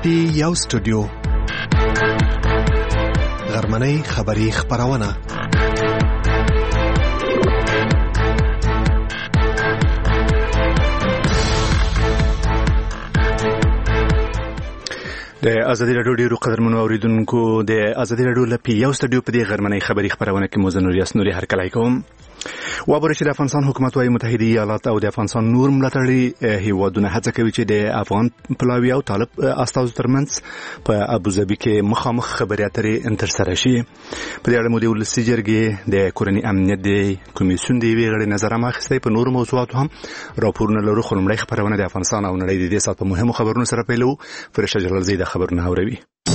پی یو سټوډیو غرمنۍ خبری خبرونه د ازادي راډیو ډیرو قدرمنو اوریدونکو د ازادي راډیو لپاره یو سټوډیو په دې غرمنۍ خبری خبرونه کې موزنور یاسنوري هرکلای کوم وابره چې د افغانستان حکومت وايي متحده ایالات او د افغانستان نور ملاتړي هیوادونه هڅه کوي چې د افغان پلاوی او طالب استازو ترمنځ په ابوظبي کې مخامخ خبرې اترې ترسره شي. په دې اړه مو د ولسي جرګې د کورنۍ امنیت د کمیسیون د یوې غړي نظر اخیستی. په نورو موضوعاتو هم راپورونه لرو، خو لومړی خبرونه د افغانستان او نړۍ د دې ساعت په مهمو خبرونو سره پیلو. فرشته جلالزی د خبرونه اوروي.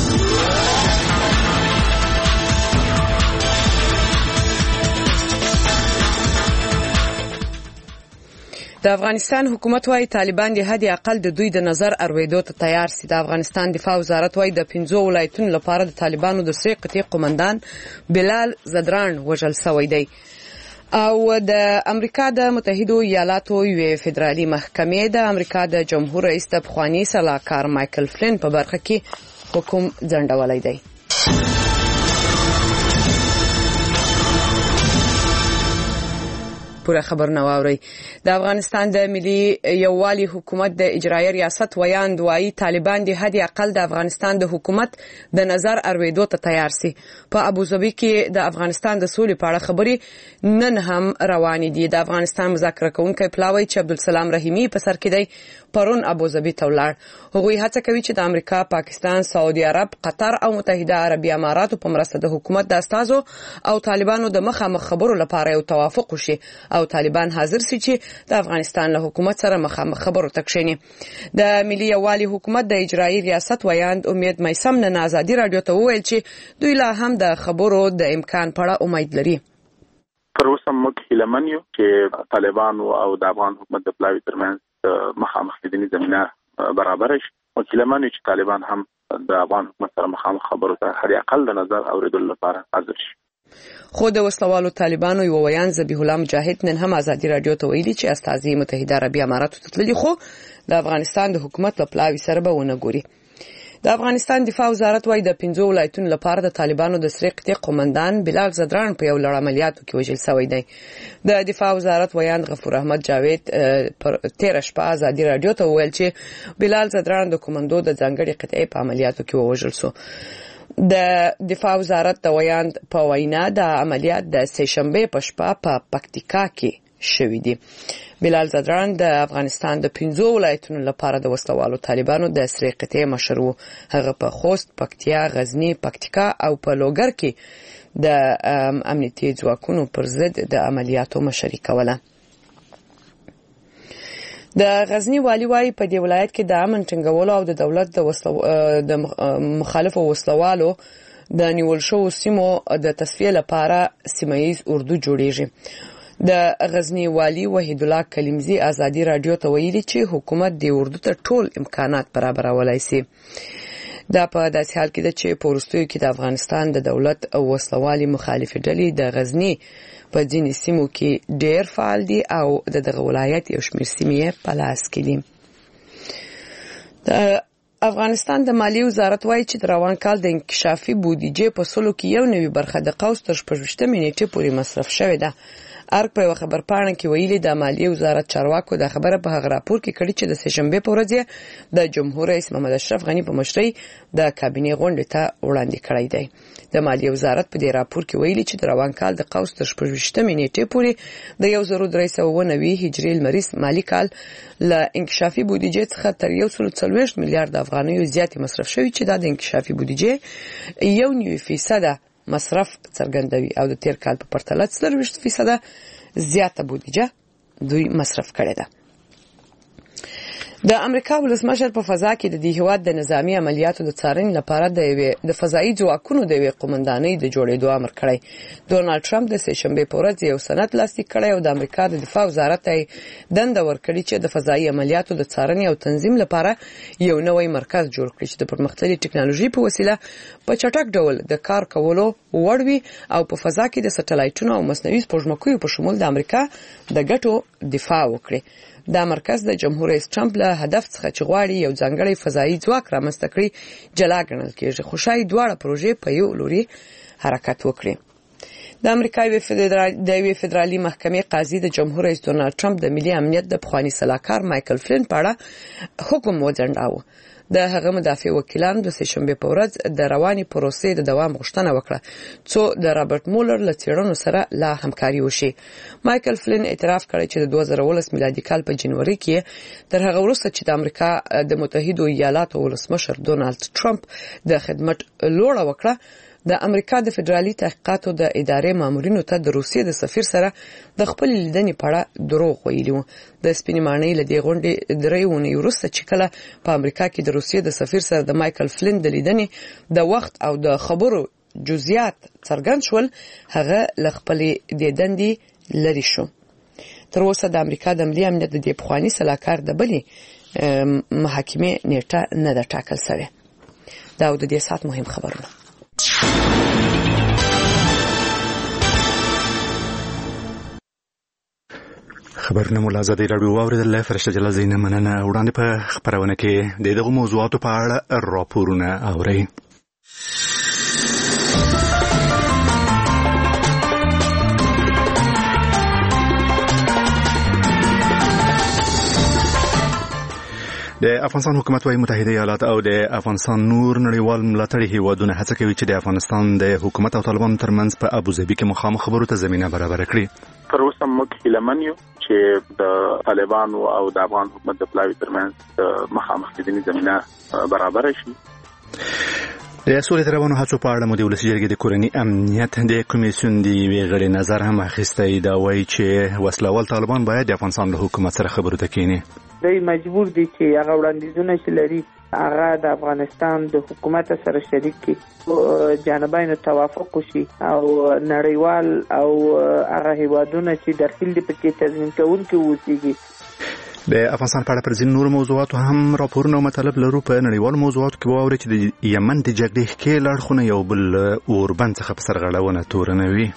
د افغانستان حکومت وايي طالبان د حد اقل د دوی د نظر اورېدو ته تیار سي. د افغانستان دفاع وزارت وايي د 15 ولایتونو لپاره د طالبانو د 3 قطعي قومندان بلال زدران وژل شوی دی. او د امریکا د متحده ایالاتو یوې فدرالي محکمې د امریکا د جمهور رئیس د پخوانی سلاکار مایکل فلین په برخه کې حکم ځنډولی دی. پوره خبرونه واوري. د افغانستان د ملي یووالي حکومت د اجرایي ریاست ویاند وايي طالبان د حد اقل د افغانستان د حکومت د نظر اورېدو ته تیار سي. په ابوظبي کې د افغانستان د سولې په اړه خبرې نن هم روانې دي. د افغانستان مذاکره کوونکی پلاوی چې عبدالسلام رحیمي په سر کې دی پرون ابوظبي ته ولاړ. هغوی هڅه کوي چې د امریکا، پاکستان، سعودي عرب، قطر او متحده عربي اماراتو په مرسته د حکومت د استازو او طالبانو د مخامخ خبرو لپاره یو توافق وشي او طالبان حاضر سي چې د افغانستان له حکومت سره مخامخ خبرو ته کښیني. د ملي یووالي حکومت د اجرایي ریاست ویاند امید میسم نن ازادي راډیو ته وویل چې دوی لا هم د خبرو د امکان په اړه امید لري. پر اوسه موږ هیلهمن یو چې طالبان او د افغان حکومت د پلاوی ترمنځ مخامخ لیدنې زمینه برابر شي. موږ هیلهمن یو چې طالبان هم د افغان حکومت سره مخامخ خبرو ته هر اقل د نظر اورېدلو لپاره حاضر شي. خو د وسلوالو طالبانو یو ویان ذبیح الله مجاهد نن هم ازادي راډیو ته ویلي چې استازي متحده عربي اماراتو ته تللي، خو د افغانستان د حکومت په پلاوی سره به ونه ګوري. د افغانستان دفاع وزارت وايي د 15 ولایتونو لپاره د طالبانو د 3 قطعي قومندان بلال زدران په یو لړ عملیاتو کې وژل شوی دی. د دفاع وزارت ویاند غفور احمد جاوید پر 13 شپه ازادي راډیو ته ویل چې بلال زدران د کومندو د ځانګړي قطعي په عملیاتو کې وژل شو. د دفاع وزارت د ویاند په وینا د عملیات د سهشنبه په شپه په پکتیکا کې شوی دی. بلال زدران د افغانستان د 15 ولایتونو لپاره د وسلوالو طالبانو د 3 قطعي مشر و. هغه په خوست، پکتیا، غزنی، پکتیکا او په لوګر کې د امنیتي ځواکونو پر ضد د عملیاتو مشري کوله. د غزنی والی وايي په دې ولایت کې د امن ټینګولو او د دولت د مخالفو وسلوالو د نیول شوو سیمو د تصفیه لپاره سیمه‌ییز اردو جوړیږي. د غزنی والی وحید الله کلیمزی ازادي راډیو ته ویلي چې حکومت د اردو ته ټول امکانات برابرولای شي. دا په داسې حال کې ده چې په وروستیو کې د افغانستان د دولت او وسلوالي مخالفې ډلې د غزنی په ځینې سیمو کې ډېر فعال دي او دغه ولایت یو شمېر سیمې په لاس کې دي. د افغانستان د مالیې وزارت وايي چې د روان کال د انکشافي بودیجې په سلو کې یو نوي برخه د قوس تر 15 نیټې پورې مصرف شوې ده. ارګ په خبر پاڼه کې ویلي د مالیې وزارت چارواکو د خبره په هغه راپور کې کړي چې د سهشنبه په ورځ د جمهور رئیس محمد اشرف غنی په مشرۍ د کابینې غونډې ته وړاندې کړی دی. د مالیې وزارت په دې راپور کې ویلي چې د روان کال د قوس تر 15 نیټې پورې د 1390 هجري لمریز مالی کال له انکشافي بودیجې څخه تر 140 میلیارډ افغانیو زیات مصرف شوی چې د انکشافي بودیجې 1.9% مصرف څرګندوي او د تیر کال په پرتله 40% زیاته بودیجه دوی مصرف کړې ده. د امریکا ولسمشر په فضا کې د دې هیواد د نظامی عملیاتو د څارنې لپاره د فضایي ځواکونو د یوې قومندانۍ د جوړېدو امر کړی. ډونالد ټرمپ د سهشنبه په ورځ یو سند لاسلیک کړی او د امریکا د دفاع وزارت ته دنده ورکړي چې د فضایي عملیاتو د څارنې او تنظیم لپاره یو نوی مرکز جوړ کړي چې د پرمختللې ټکنالوژي په وسیله په چټک ډول د کار کولو وړ وي او په فضا کې د سټلایټونو او مصنوعي سپوږمکیو په شمول د امریکا د ګټو دفاع وکړي. دا مرکز د جمهور رئیس ټرمپ له هدف څخه چې غواړي یو ځانګړی فضایي ځواک رامنځته کړي جلا ګڼل کېږي، خو شاید دواړه پروژې په یو لوري حرکت وکړي. د امریکا یوې فدرالي محکمې قاضي د جمهور رئیس ډونالد ټرمپ د ملي امنیت د پخوانی سلاکار مایکل فلین په اړه حکم وځنډاوه. د هغه مدافع وکیلانو د سهشنبه په ورځ د رواني پروسې د دوام غوښتنه وکړه څو د رابرټ مولر له څېړنو سره لا همکاري وشي. مایکل فلین اعتراف کړی چې د 2019 میلادي کال په جنوري کې تر هغه وروسته چې د امریکا د متحده ایالاتو ولسمشر ډونالد ټرمپ د خدمت لوړه وکړه، د امریکا د فدرالي تحقیقاتو د ادارې مامورینو ته د روسیې د سفیر سره د خپل لیدنې په اړه دروغ ویلي وو. د سپینې ماڼۍ له دې غونډې درې اونۍ وروسته چې کله په امریکا کې د روسیې د سفیر سره د مایکل فلین د لیدنې د وخت او د خبرو جزئیات څرګند شول، هغه له خپلې د دندې لرې شو. تر اوسه د امریکا د ملي امنیت د پخوانی سلاکار د بلې محاکمې نیټه نه ده ټاکل شوې. دا د دې سات مهم خبرونه. خبرونه مو له ازادي راډیو واوریدل. فرشته جلا زینه مننه. وړاندې په خبرونه کې د دغه موضوعاتو په اړه راپورونه اورئ. د افغانستان حکومت وايي متحده ایالات او د افغانستان نور نړیوال ملاتړي هیوادونه هڅه کوي چې د افغانستان د حکومت او طالبانو ترمنځ په ابوظبي کې مخامخ خبرو ته زمينه برابر کړي. تر اوسه موږ هیلمن یو چې د طالبانو او د افغان حکومت د پلاوي ترمنځ مخامخ لیدنې زمينه برابر شي. د سولې د روانو هڅو په اړه مو د ولسي جرګې د کورني امنیت د کمیسیون د یوې غړي نظر هم اخیستی. دا وایي چې وسلوال طالبان باید د افغانستان له حکومت سره خبرو ته کینی. دوی مجبور دي چې هغه وړاندیزونه چې لري هغه د افغانستان د حکومت سره شریک کړي، جانبین توافق وشي او نړیوال او هغه هیوادونه چې داخل دي پکې تضمین کوونکي ووسیږي. د افغانستان په اړه پر ځینو نورو موضوعاتو هم راپورونه او مطالب لرو. په نړیوالو موضوعاتو کې واوري چې د یمن د جګړې ښکېل اړخونه یو بل اوربند څخه په سرغړونه تورنوي.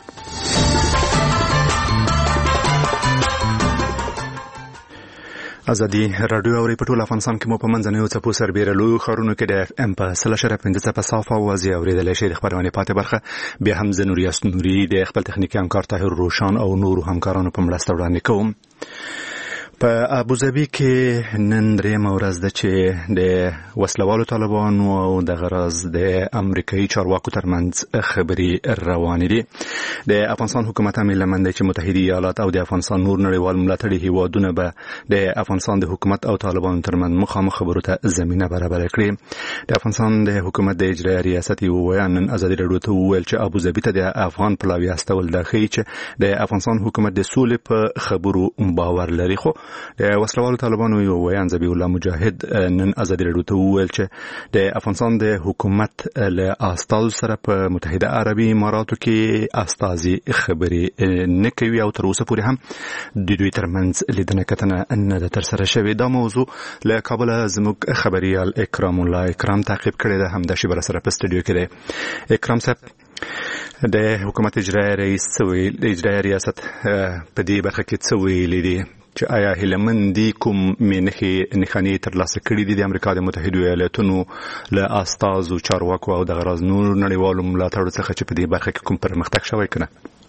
ازادي راډیو اوري په ټول افغانستان کې مو په منځنیو څپو سربېره لوی ښارونو کې د FM په 3.5 په صافه اوازې اورېدلی شي. د خبرونې پاتې برخه بیا هم زه نوریاس نوري د خپل تخنیکي همکار طاهر روشان او نورو همکارانو په مرسته وړاندې کوم. په ابوظبي کې نن درېیمه ورځ ده چې د وسلوالو طالبانو او د غرض د امریکایي چارواکو ترمنځ خبرې روانې دي. د افغانستان حکومت هم هیله دی چې متحده ایالات او د افغانستان نور نړیوال ملاتړي هیوادونه به د افغانستان د حکومت او طالبانو ترمنځ مخامخ خبرو ته زمینه برابر کړي. د افغانستان د حکومت د اجرایي ریاست یو ویان نن ازادي راډیو ته وویل چې ابوظبي ته د افغان پلاوي استول دا ښیي چې د افغانستان حکومت د سولې په خبرو باور لري. خو د وسلوالو طالبانو یو ویان ذبیح الله مجاهد نن ازادي راډیو ته وویل چې د افغانستان د حکومت له استازو سره په متحده عربي اماراتو کې استازي خبرې نه کوي او تر اوسه پورې هم د دوی ترمنځ لیدنه کتنه نه ده ترسره شوې. دا موضوع له کابل زموږ خبريال اکرام الله اکرام تعقیب کړی ده. هم د شبر سره په استودیو کې ده. اکرام صاحب، د حکومت اجرایي ریاست په دې برخه کې څه ویلي دي چې آیا هیلمن دي کوم نښانې ترلاسه کړي دي د امریکا د متحده ایالاتونو له استازو چارواکو او د غرض نور نړیوالو ملاتړو څخه چې په دې برخه کې کوم پرمختګ شوی کنه؟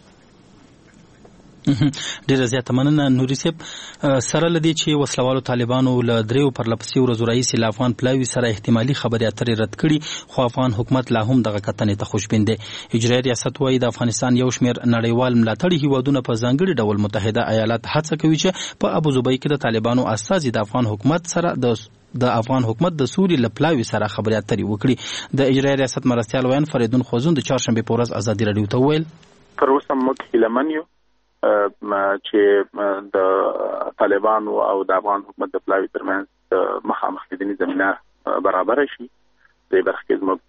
ډیره زیاته مننه نوري صاحب. سره لدی چې وسلوالو طالبانو له دریو پرلپسې ورځو رئیس افغان پلاوي سره احتمالي خبرې اترې رد کړي، خو افغان حکومت لا هم دغه کتنې ته خوشبین دی. اجرایي ریاست وايي د افغانستان یو شمېر نړیوال ملاتړي هیوادونه په ځانګړي ډول متحده ایالات هڅه کوي چې په ابوظبي کې د طالبانو استازي د افغان حکومت سره د افغان حکومت د سولې لپلاوي سره خبرې اترې وکړي. د اجرایي ریاست مرستیال ویان فریدون خوزون د چهارشنبه په ورځ ازادي راډیو ته وویل تر اوسه موږ هیلمن یو چې د طالبانو او د افغان حکومت د پلاوي ترمنځ مخامخ لیدنې زمینه برابر شي. د برخه کې موږ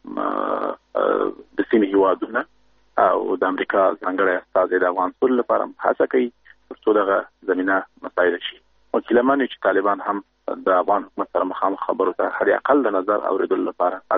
د سیمې هیوادونه او د امریکا ځانګړي استازي د افغان سولې لپاره هڅه کوي ترڅو دغه زمینه مساعد شي. وکیلمان چې طالبان هم د افغان حکومت سره مخامخ خبرو ته هر اقل د نظر اوریدلو لپاره حاضر شي.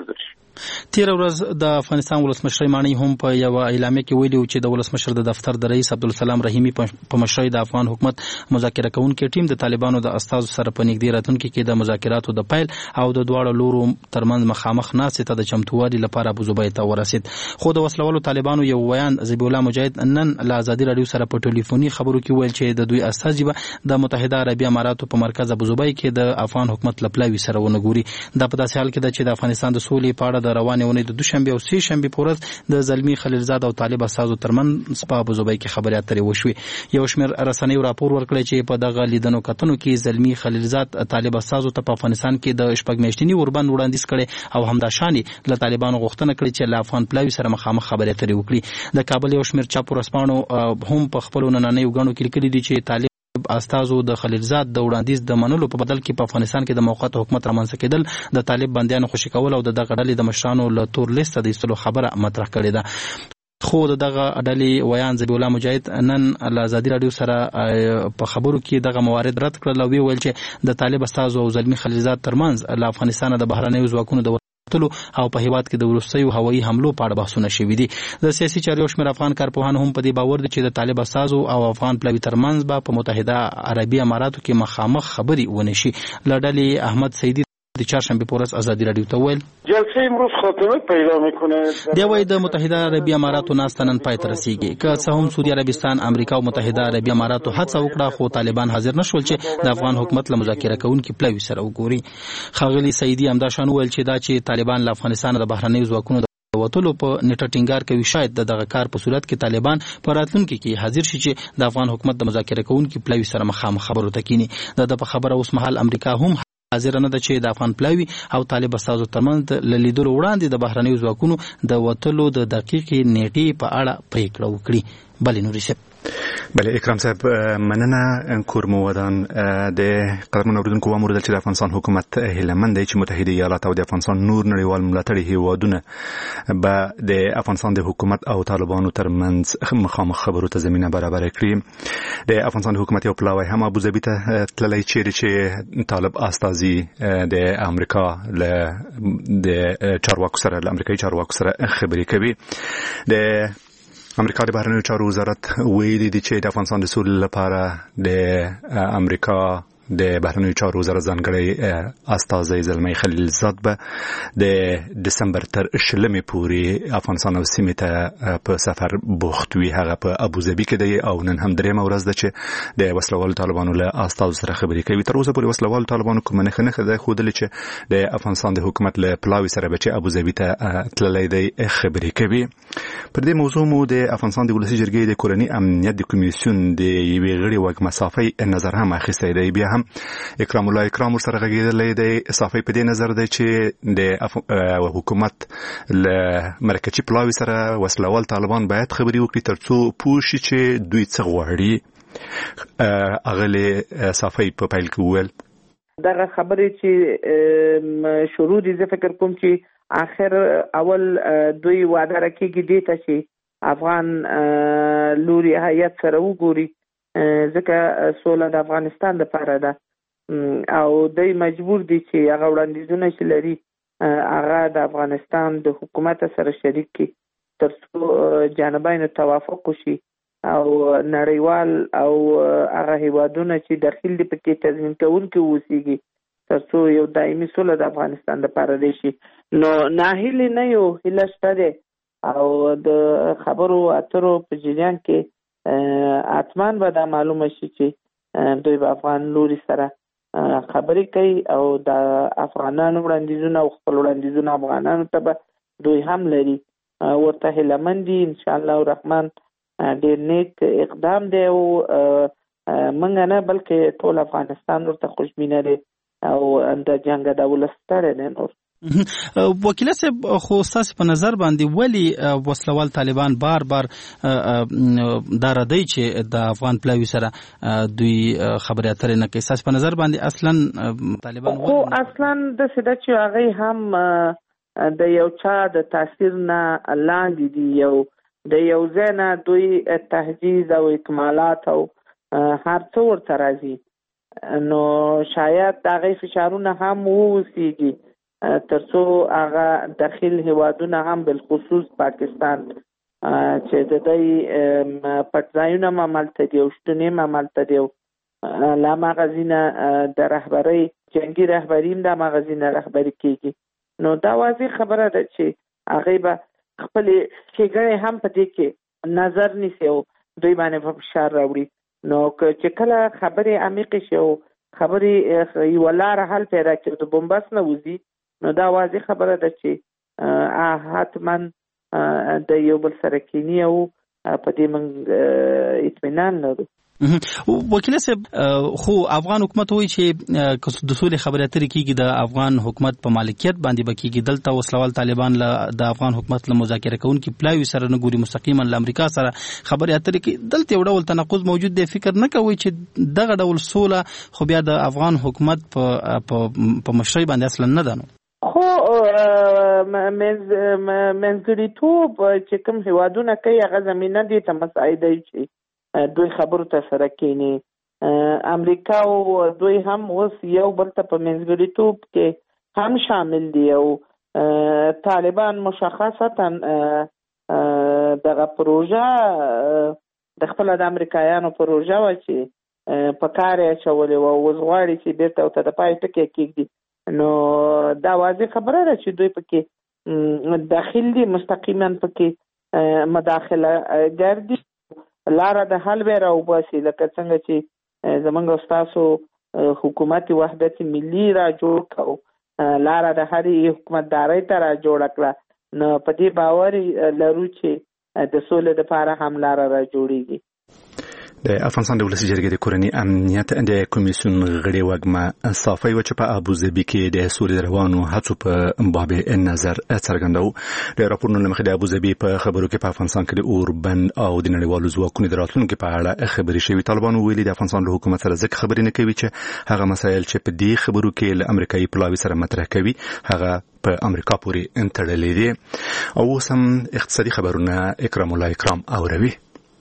تیر ورځ د افغانستان ولسمشر مانی هم په یو اعلامیه کې ویلي چې د ولسمشر د دفتر د رئیس عبدالسلام رحیمی په مشرۍ د افغان حکومت مذاکره کوونکي ټیم د طالبانو د استازو سره په نږدې راتلونکي کې د مذاکراتو د پیل او د دواړو لورو ترمنځ مخامخ ناستې ته د چمتووالي لپاره ابوظبي ته ورسید. خو د وسلوالو طالبانو یو ویان ذبیح الله مجاهد نن له ازادي راډیو سره په ټلیفوني خبرو کې ویل چې د دوی استازي به د متحده عربي اماراتو په مرکز ابوظبي کې د افغان حکومت لپلاوي سره ونګوري. دا په داسې حال کې ده چې د افغانستان د سولې په اړه د روانې اونۍ د دوشنبه او سه شنبه په ورځ د زلمی خلیلزاد او طالب استازو ترمنځ په ابوظبي کې خبرې اترې وشوې. یو شمېر رسنیو راپور ورکړی چې په دغه لیدنو کتنو کې زلمی خلیلزاد طالب استازو ته په افغانستان کې د شپږ میاشتني وربند وړاندیز کړي او همداشاني له طالبانو غوښتنه کړې چې له افغان پلاوي سره مخامخ خبرې اترې وکړي. د کابل یو شمېر چاپ ورسپانو هم په خپل نننیو غاڼو کې لیکلي دي چې طالب استازو د خلیلزاد د وړاندیز د منلو په بدل کې په افغانستان کې د موقت حکومت رامنځته کېدل د طالب بندیانو خوشي کول او د دغه ډلې د مشرانو له تور لیست د ایستلو خبره مطرح کړې ده. خو دغه ډلې ویان ذبیح الله مجاهد نن له ازادي راډیو سره په خبرو کې دغه موارد رد کړل او ویل چې د طالب استازو او زلمی خلیلزاد ترمنځ له افغانستان د بهرنیو ځواکونو د او په هیواد کې د وروستیو هوایي حملو په اړه بحثونه شوي دي. د سیاسي چارو شمېر افغان کارپوهان هم په دې باور دي چې د طالب استازو او افغان پلاوي ترمنځ به په متحده عربي اماراتو کې مخامخ خبرې ونشي. له ډلې احمد سیدی د چهارشنبه په ورځ ازادي راډیو ته ویل جلسه امروز خاتمه پیدا میکنه. دی وايي د متحده عربي اماراتو ناستنن پای ته رسیږي. که څه هم سعودي عربستان، امریکا او متحده عربي اماراتو هڅه وکړه خو طالبان حاضر نشول چې د افغان حکومت له مذاکره کوونکي پلاوي سره وګوري. خاغلی سیدی همداشان ویل چې دا چې طالبان له افغانستان د بهرنیو ځواکونو وټولو په نیټه ټینګار کوي شاید دغه کار په صورت کې طالبان په راتلونکي کې حاضر شي چې د افغان حکومت د مذاکره کوونکي پلاوي سره مخامخ خبرو ته کینی. د په خبره اوس مهال امریکا هم حاضر نه ده چې د افغان پلاوي او طالب استازو ترمنځ له لیدلو وړاندې د بهرنیو ځواکونو د وټولو د دقیقې نیټې په اړه پریکړه وکړي. بلې نوري صاحب بله اکرام صاحب مننه. کورمو ودان د قدرمن اوریدونکو وامر چې د افغانستان حکومت هیلمند دی چې متحده ایالات او د افغانستان نور نړیوال ملاتړي هیوادونه به د افغانستان د حکومت او طالبانو ترمنځ مخامخ خبرو ته زمینه برابر کړي. د افغانستان حکومت یو پلاوی هم ابوظبي ته تللی چې طالب استازي د امریکا د چارواکو سره له امریکایي چارواکو سره خبرې کوي. د امریکا د بهرنیو چارو وزارت ویلي دي چې د افغانستان د سولې لپاره د امریکا د بهرنیو چارو وزارت ځانګړی استازی زلمی خلیلزاد به د دسمبر تر 20 پورې افغانستان او سیمې ته په سفر بوخت وي. هغه په ابوظبي کې دی او نن هم درېمه ورځ ده چې د وسلوالو طالبانو له استازو سره خبرې کوي. تر اوسه پورې وسلوالو طالبانو کومه نښه ده ښودلې چې د افغانستان د حکومت له پلاوي سره به چې ابوظبي ته تللی دی خبرې کوي. پر دې موضوع مو د افغانستان د ولسي جرګې د کورني امنیت د کمیسیون د یوې غړي وګ مسافي نظر هم اخیستی دی. بیا هم اکرام الله اکرام سره غږیدلی دی. صافي په دې نظر دی چې د حکومت له مرکزي پلاوي سره وسلوال طالبان باید خبرې وکړي ترڅو پوه شي چې دوی څه غواړي. اغله صافي په پیل کې وویل دغه خبرې چې شروع دي زه فکر کوم چې اخر اول دوی وعده راکېږي دې ته چې افغان لوري هیات سره وګوري ځکه سوله د افغانستان لپاره ده او دوی مجبور دي چې هغه وړاندیزونه چې لري هغه د افغانستان د حکومت سره شریک کړي ترڅو جانبینو توافق وشي او نړیوال او هغه هیوادونه چې داخل دي پکې تضمین کوونکي اوسېږي ترڅو یو دایمي سوله د افغانستان لپاره دی شي. نو ناهیلې نه یو هیله شته دی او د خبرو اترو په جریان کې حتمان به دا معلومه شي چې دوی به افغان لوري سره خبرې کوي او د افغانانو وړاندیزونه او خپل وړاندیزونه افغانانو ته به دوی هم لري. ورته هیلهمند دي انشاءالله الرحمن. ډېر نیک اقدام دی او موږ نه بلکې ټول افغانستان ورته خوشبینه دی او د جنګ د ولس ستړی دی. نور وکیل صاحب خو ستاسو په نظر باندې ولی وسلوال طالبان بار بار دا ردی چې د افغان پلاوي سره دوی خبرې اترې نه کوي؟ ستاسو په نظر باندې اصلا طالبان خو اصلا د سده چې هغه هم د یو چا د تاثیر نه لاندې دي، یو د یو ځای نه دوی تهدید او اکمالات او هر څه ورته راځي، نو شاید د هغې فشارونه هم واوسېږي ترڅو هغه داخل هیوادونه هم بالخصوص پاکستان چې د دې پټځایونه عملته دي او شتونې عملته دي لا مغازینه د رهبری جنگي رهبریم د مغازینه رهبری کیږي. نو دا واضح خبره ده چې هغه به خپل ښېګڼې هم په دې کې نظر نیسي او دوی باندې په فشار راوړي. نو چې کله خبرې عمیقې شي او خبرې یوه لاره حل پیدا کړي د بومبس نه وځي، نو دا واضح خبره ده چې حتما د یو بل سره کینی او په دې موږ اطمینان لرو. وکیل صاحب، خو افغان حکومت وایي چې د سولې خبرې اترې کیږي د افغان حکومت په مالکیت باندې به کیږي. دلته وسلوال طالبان د افغان حکومت له مذاکره کوونکي پلاوي سره نه ګوري، مستقیما له امریکا سره خبرې اترې کوي. دلته یو ډول تناقض موجود دی. فکر نه کوي چې دغه ډول سوله خو بیا د افغان حکومت په مشرۍ باندې اصلا نه ده؟ خو منځګړیتوب چې کوم هیوادونه کوي هغه زمینه دي ته مساعده چې دوی خبرو ته سره کینی. امریکا او دوی هم اوس یو بل ته په منځګړیتوب کې هم شامل دي او طالبان مشخصتا دغه پروژه د خپل د امریکایانو پروژه و چې په کار یې اچولې و او اوس غواړي چې بیرته ورته د پای ټکی کېږدي. نو دا واضح خبره ده چې دوی پکې داخل دي، مستقیما پکې مداخله ګرځي، لاره د حل به راوباسي. لکه څنګه چې زمونږ او ستاسو حکومت وحدت ملي را جوړ کړو، لاره د هرې حکومتدارۍ ته را جوړه کړه. نو په دې باور لرو چې د سولې لپاره هم لاره را جوړیږي. د افغانستان د ولسي جرګې د کورني امنیت د کمیسیون غړي وګما صافی و چې په ابوظبي کې د سولې روانو هڅو په باب نظر څرګندو. د راپورونو لمخې د ابوظبي په خبرو کې په افغانستان کې د اوربند او د نړیوالو ځواکونو د راتلونکو په اړه خبرې شوې. طالبانو ویلي د افغانستان له حکومت سره ځکه خبرې نه کوي چې هغه مسایل چې په دې خبرو کې له امریکایي پلاوي سره مطرح کوي هغه په امریکا پورې تړلې دي. او اوس هم اقتصادي خبرونه اکرام الله اکرام اوروي.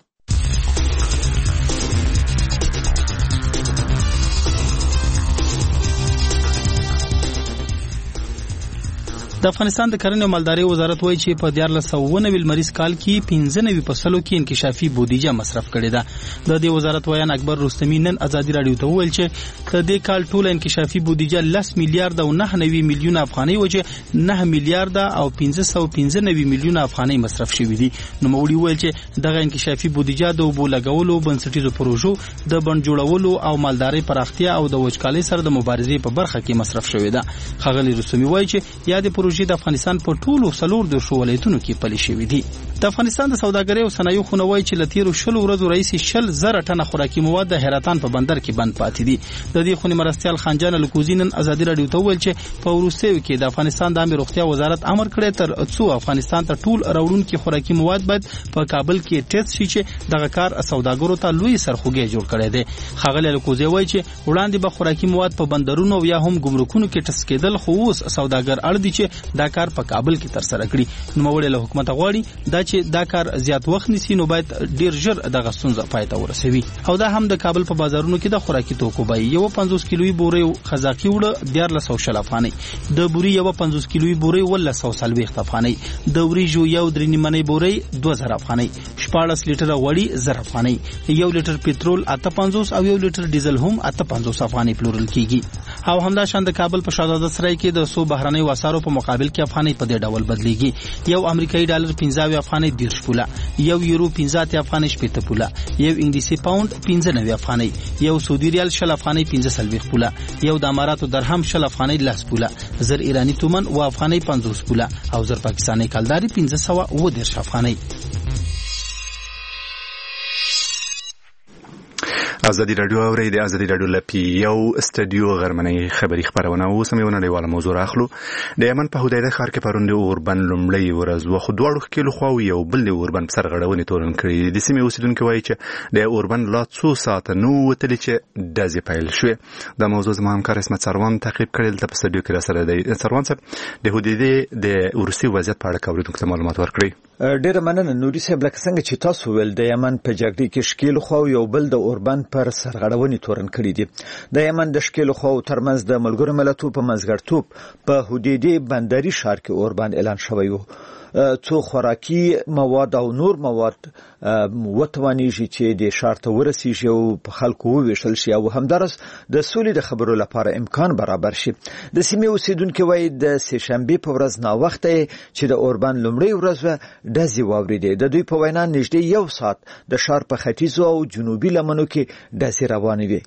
د افغانستان د کرنې او مالدارۍ وزارت وایي چې په 1499 لمریز کال کې 95 فصلو کې انکشافي بودیجه مصرف کړې ده. د دې وزارت ویان اکبر رستمی نن ازادي رادیو ته وویل چې د دې کال ټول انکشافي بودیجه 10 میلیارډ او 99 میلیون افغانۍ و چې 9 میلیارډ او 595 میلیون افغانۍ مصرف شوې دي. نو مولوی ویل چې دغه انکشافي بودیجه د اوبو لګولو، بنسټیزو پروژو، د بڼ جوړولو او مالدارۍ پراختیا او د وچکالۍ سره د مبارزې په برخه کې مصرف شوې ده. ښاغلي رستمی وایي چې یاد پروژې د افغانستان په ټولو 14 ولایتونو کې پلي شوې دي. د افغانستان د سوداګرۍ او صنایعو خونه وایي چې لتیرو 10 ورځو رئیس 10,000 ټنه خوراکي مواد د حیرتان په بندر کې بند پاتې دي. د دې خونې مرستیال خانجان الکوزی نن ازادي رادیو ته ویل چې په وروستیو کې د افغانستان د عامه روغتیا وزارت امر کړی تر څو افغانستان ته ټول راوړونکي خوراکي مواد باید په کابل کې ټیسټ شي چې دغه کار سوداګرو ته لوی سرخوږی جوړ کړی دی. ښاغلي الکوزی وایي چې وړاندې به خوراکي مواد په بندرونو یا هم ګمرکونو کې ټیسټ کېدل، خو اوس سوداګر اړ دي چې دا کار په کابل کې تر سره کړي. نو مولوی له حکومت غواړي دا چې دا کار زیات وخت نسی، نو باید ډیر ژر دغه ستونزه پای ته ورسوي. او دا هم د کابل په بازارونو کې د خوراکي توکو بیې یو 50 کیلویي بورې خزاقي وړه 1400 افغانۍ، د بوري یو 50 کیلویي بورې 1140 افغانۍ، د وریجو یو 3 نیمه بورې 2000 افغانۍ، 14 لیټره غوړي 1000 افغانۍ، 1 لیټر پټرول 850 او 1 لیټر ډیزل هم 850 افغانۍ پلورل کیږي. او همدا شان د کابل په شهزاده سرای کې د 100 بهرنۍ وسارو په مقابل کې افغانۍ په دې ډول بدلیږي. یو امریکایي ډالر 15 افغانۍ 10 پوله، یو یورو 15 افغانۍ 80 پوله، یو انګلیسي پاوند 95 افغانۍ، یو سعودي ریال 10 افغانۍ 15 پوله، یو د اماراتو درهم 10 افغانۍ 10 پوله، زر ایرانی تومن و افغانۍ 50 پوله او زر پاکستاني کلداري 1510 افغانۍ. ازادي رادیو اوري د ازادي رادیو لپی یو استډیو غرمنۍ خبری خبرونه اوس هم یو نړیواله موضوع راخلو. د یمن په هدایده ښار کې پروند اوربند لومړی ورځ وخت دوړو کیلو خو یو بل اوربند پر غړونې تورن کړی. د سیمې اوسیدونکو وایي چې د اوربند لا څو ساعت نو وتلی چې دازې پایل شو. د موضوع زما همکار اسمت سروان تعقیب کړل. د استډیو کې را سره دی سروان صاحب د هدایده د ورسي وضعیت په اړه کوریدونکو ته معلومات ورکړي. ډېر مننه نوري صاحب. لکه څنګه چې تاسو ویل د یمن په جګړه کې شکیل خو یو بل د اوربند پر سرغړونې تورن کړی دي. د یمن د شکیل خو ترمنځ د ملګرو ملتونو په منځګړیتوب په حدودي بندري ښار کې اوربند اعلان شوی و. څو خوراکي مواد او نور مواد وتوانیږي چې د ښار ته ورسیږي او په خلکو وویشل شي او همدارس د سولې د خبرو لپاره امکان برابر شي. د سیمې اوسیدونکو وایي د سه‌شنبه په ورځ ناوخته چې د اوربند لومړی ورځ ډزې واوریدې. د دوی په وینا نږدې 1 ساعت د ښار په ختیځو او جنوبي لمنو کې ډزې روانې وې.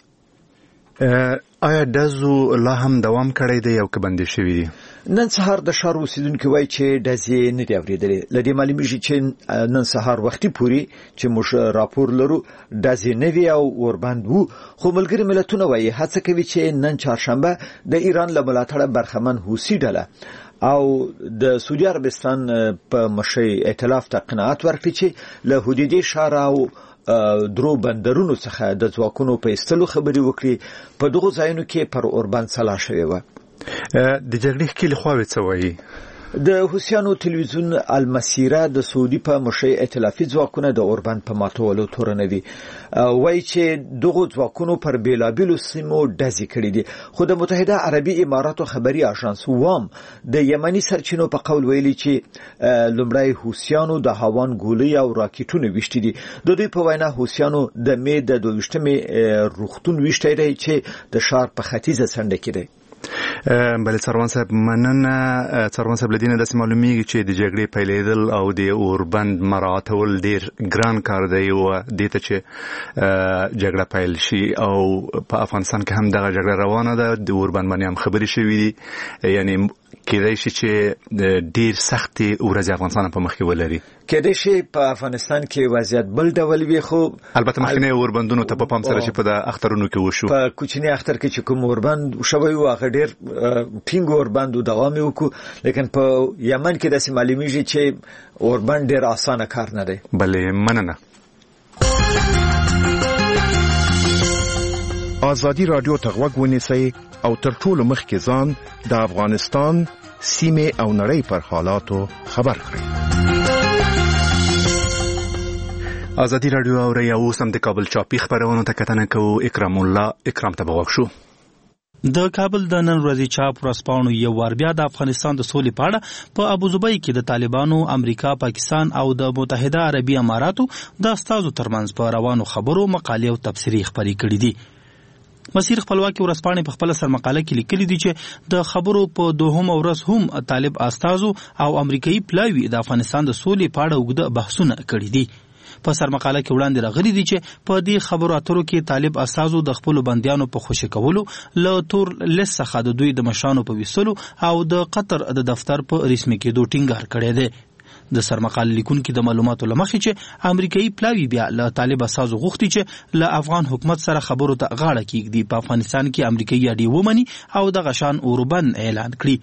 آیا ډزو لا هم دوام کړی دی او که بندي شوی دی؟ نن سهار د ښار اوسیدونکو وایي چې ډزې نه دي اورېدلې. له دې معلومیږي چې نن سهار وختي پورې چې موږ راپور لرو ډزې نه وي او اوربند وو. خو ملګري ملتونه وایي هڅه کوي چې نن چهارشنبه د ایران له ملاتړه برخمن حوثي ډله او د سعودي عربستان په مشرۍ ائتلاف ته قناعت ورکړي چې له حدودي ښار او درو بندرونو څخه د ځواکونو په ایستلو خبرې وکړي. په دغو ځایونو کې پر اوربند سلا شوې وه. د جګړې ښکېلې خواوې څه وایي؟ د حوثیانو تلویزیون المسیره د سعودي په مشرۍ ائتلافي ځواکونه د اوربند په ماتولو تورنوي. وایي چې دغو ځواکونو پر بیلابیلو سیمو ډزې کړې دي. خو د متحده عربي اماراتو خبري اژانس وام د یمني سرچینو په قول ویلي چې لومړی حوثیانو د هاوان ګولۍ او راکټونه ویشتي دي. د دوی په وینا حوثیانو د مې د 22مې روغتون ویشتی دی چې د ښار په ختیځه څنډه کې دی. بله څروان صاحب مننه. څروان صاحب لدینه داسې معلومیږي چې د جګړې پیلېدل او د اوربند مراعاتول ډیر ګران کار دی او دې ته چې جګړه پیل شي او په افغانستان کې هم دغه جګړه روانه ده. د اوربند باندې هم خبرې شوې دي. یعنی کېدای شي چې ډیر سختې ورځې افغانستان په مخ کې ولري. کېدای شي په افغانستان کې وضعیت بل ډول وي. خو البته مخکنی اوربندونو ته په پام سره چې په د اخترونو کې وشو په کوچني اختر کې چې کوم اوربند شوی و هغه ډیر ټینګ اوربند دوام وکړو. لیکن په یمن کې داسې معلومیږي چې اوربند ډیر اسانه کار نه دی. بله مننه. آزادی رادیو ته غوږ ونیسئ او تر ټولو مخکې ځان د افغانستان سیمې او نړۍ پر حالاتو خبر کړئ. آزادی رادیو اورئ او اوس هم د کابل چاپي خبرونو ته کتنه کوو. اکرام الله اکرام ته بغوښ شو. د کابل د نن ورځې چاپ ورځپاڼو یو وار بیا د افغانستان د سولې په اړه په ابوظبي کې د طالبانو، امریکا، پاکستان او د متحده عربي اماراتو د استازو ترمنځ په روانو خبرو مقالې او تبصرې خپرې کړې دي. مسیر خپلواکي ورځپاڼې په خپل سرمقاله کې لیکلي دي چې د خبرو په دوهمه ورځ هم طالب استازو او امریکایي پلاوي د افغانستان د سولې په اړه اوږده بحثونه کړي دي. په سرمقاله کې وړاندې راغلي دي چې په دې خبرو اترو کې طالب استازو د خپل بنديانو په خوشي کولو، له تور لیست څخه د دوی د مشرانو په ویسلو او د قطر د دفتر په رسمي کېدو ټینګار کړی دی. د سرمقاله لیکونکو د معلوماتو لمخې چې امریکایي پلاوی بیا له طالب اساسو غوښتي چې له افغان حکومت سره خبرو ته غاړه کېږدي، په افغانستان کې امریکایي اډې ومني او د غشان اوربند اعلان کړي.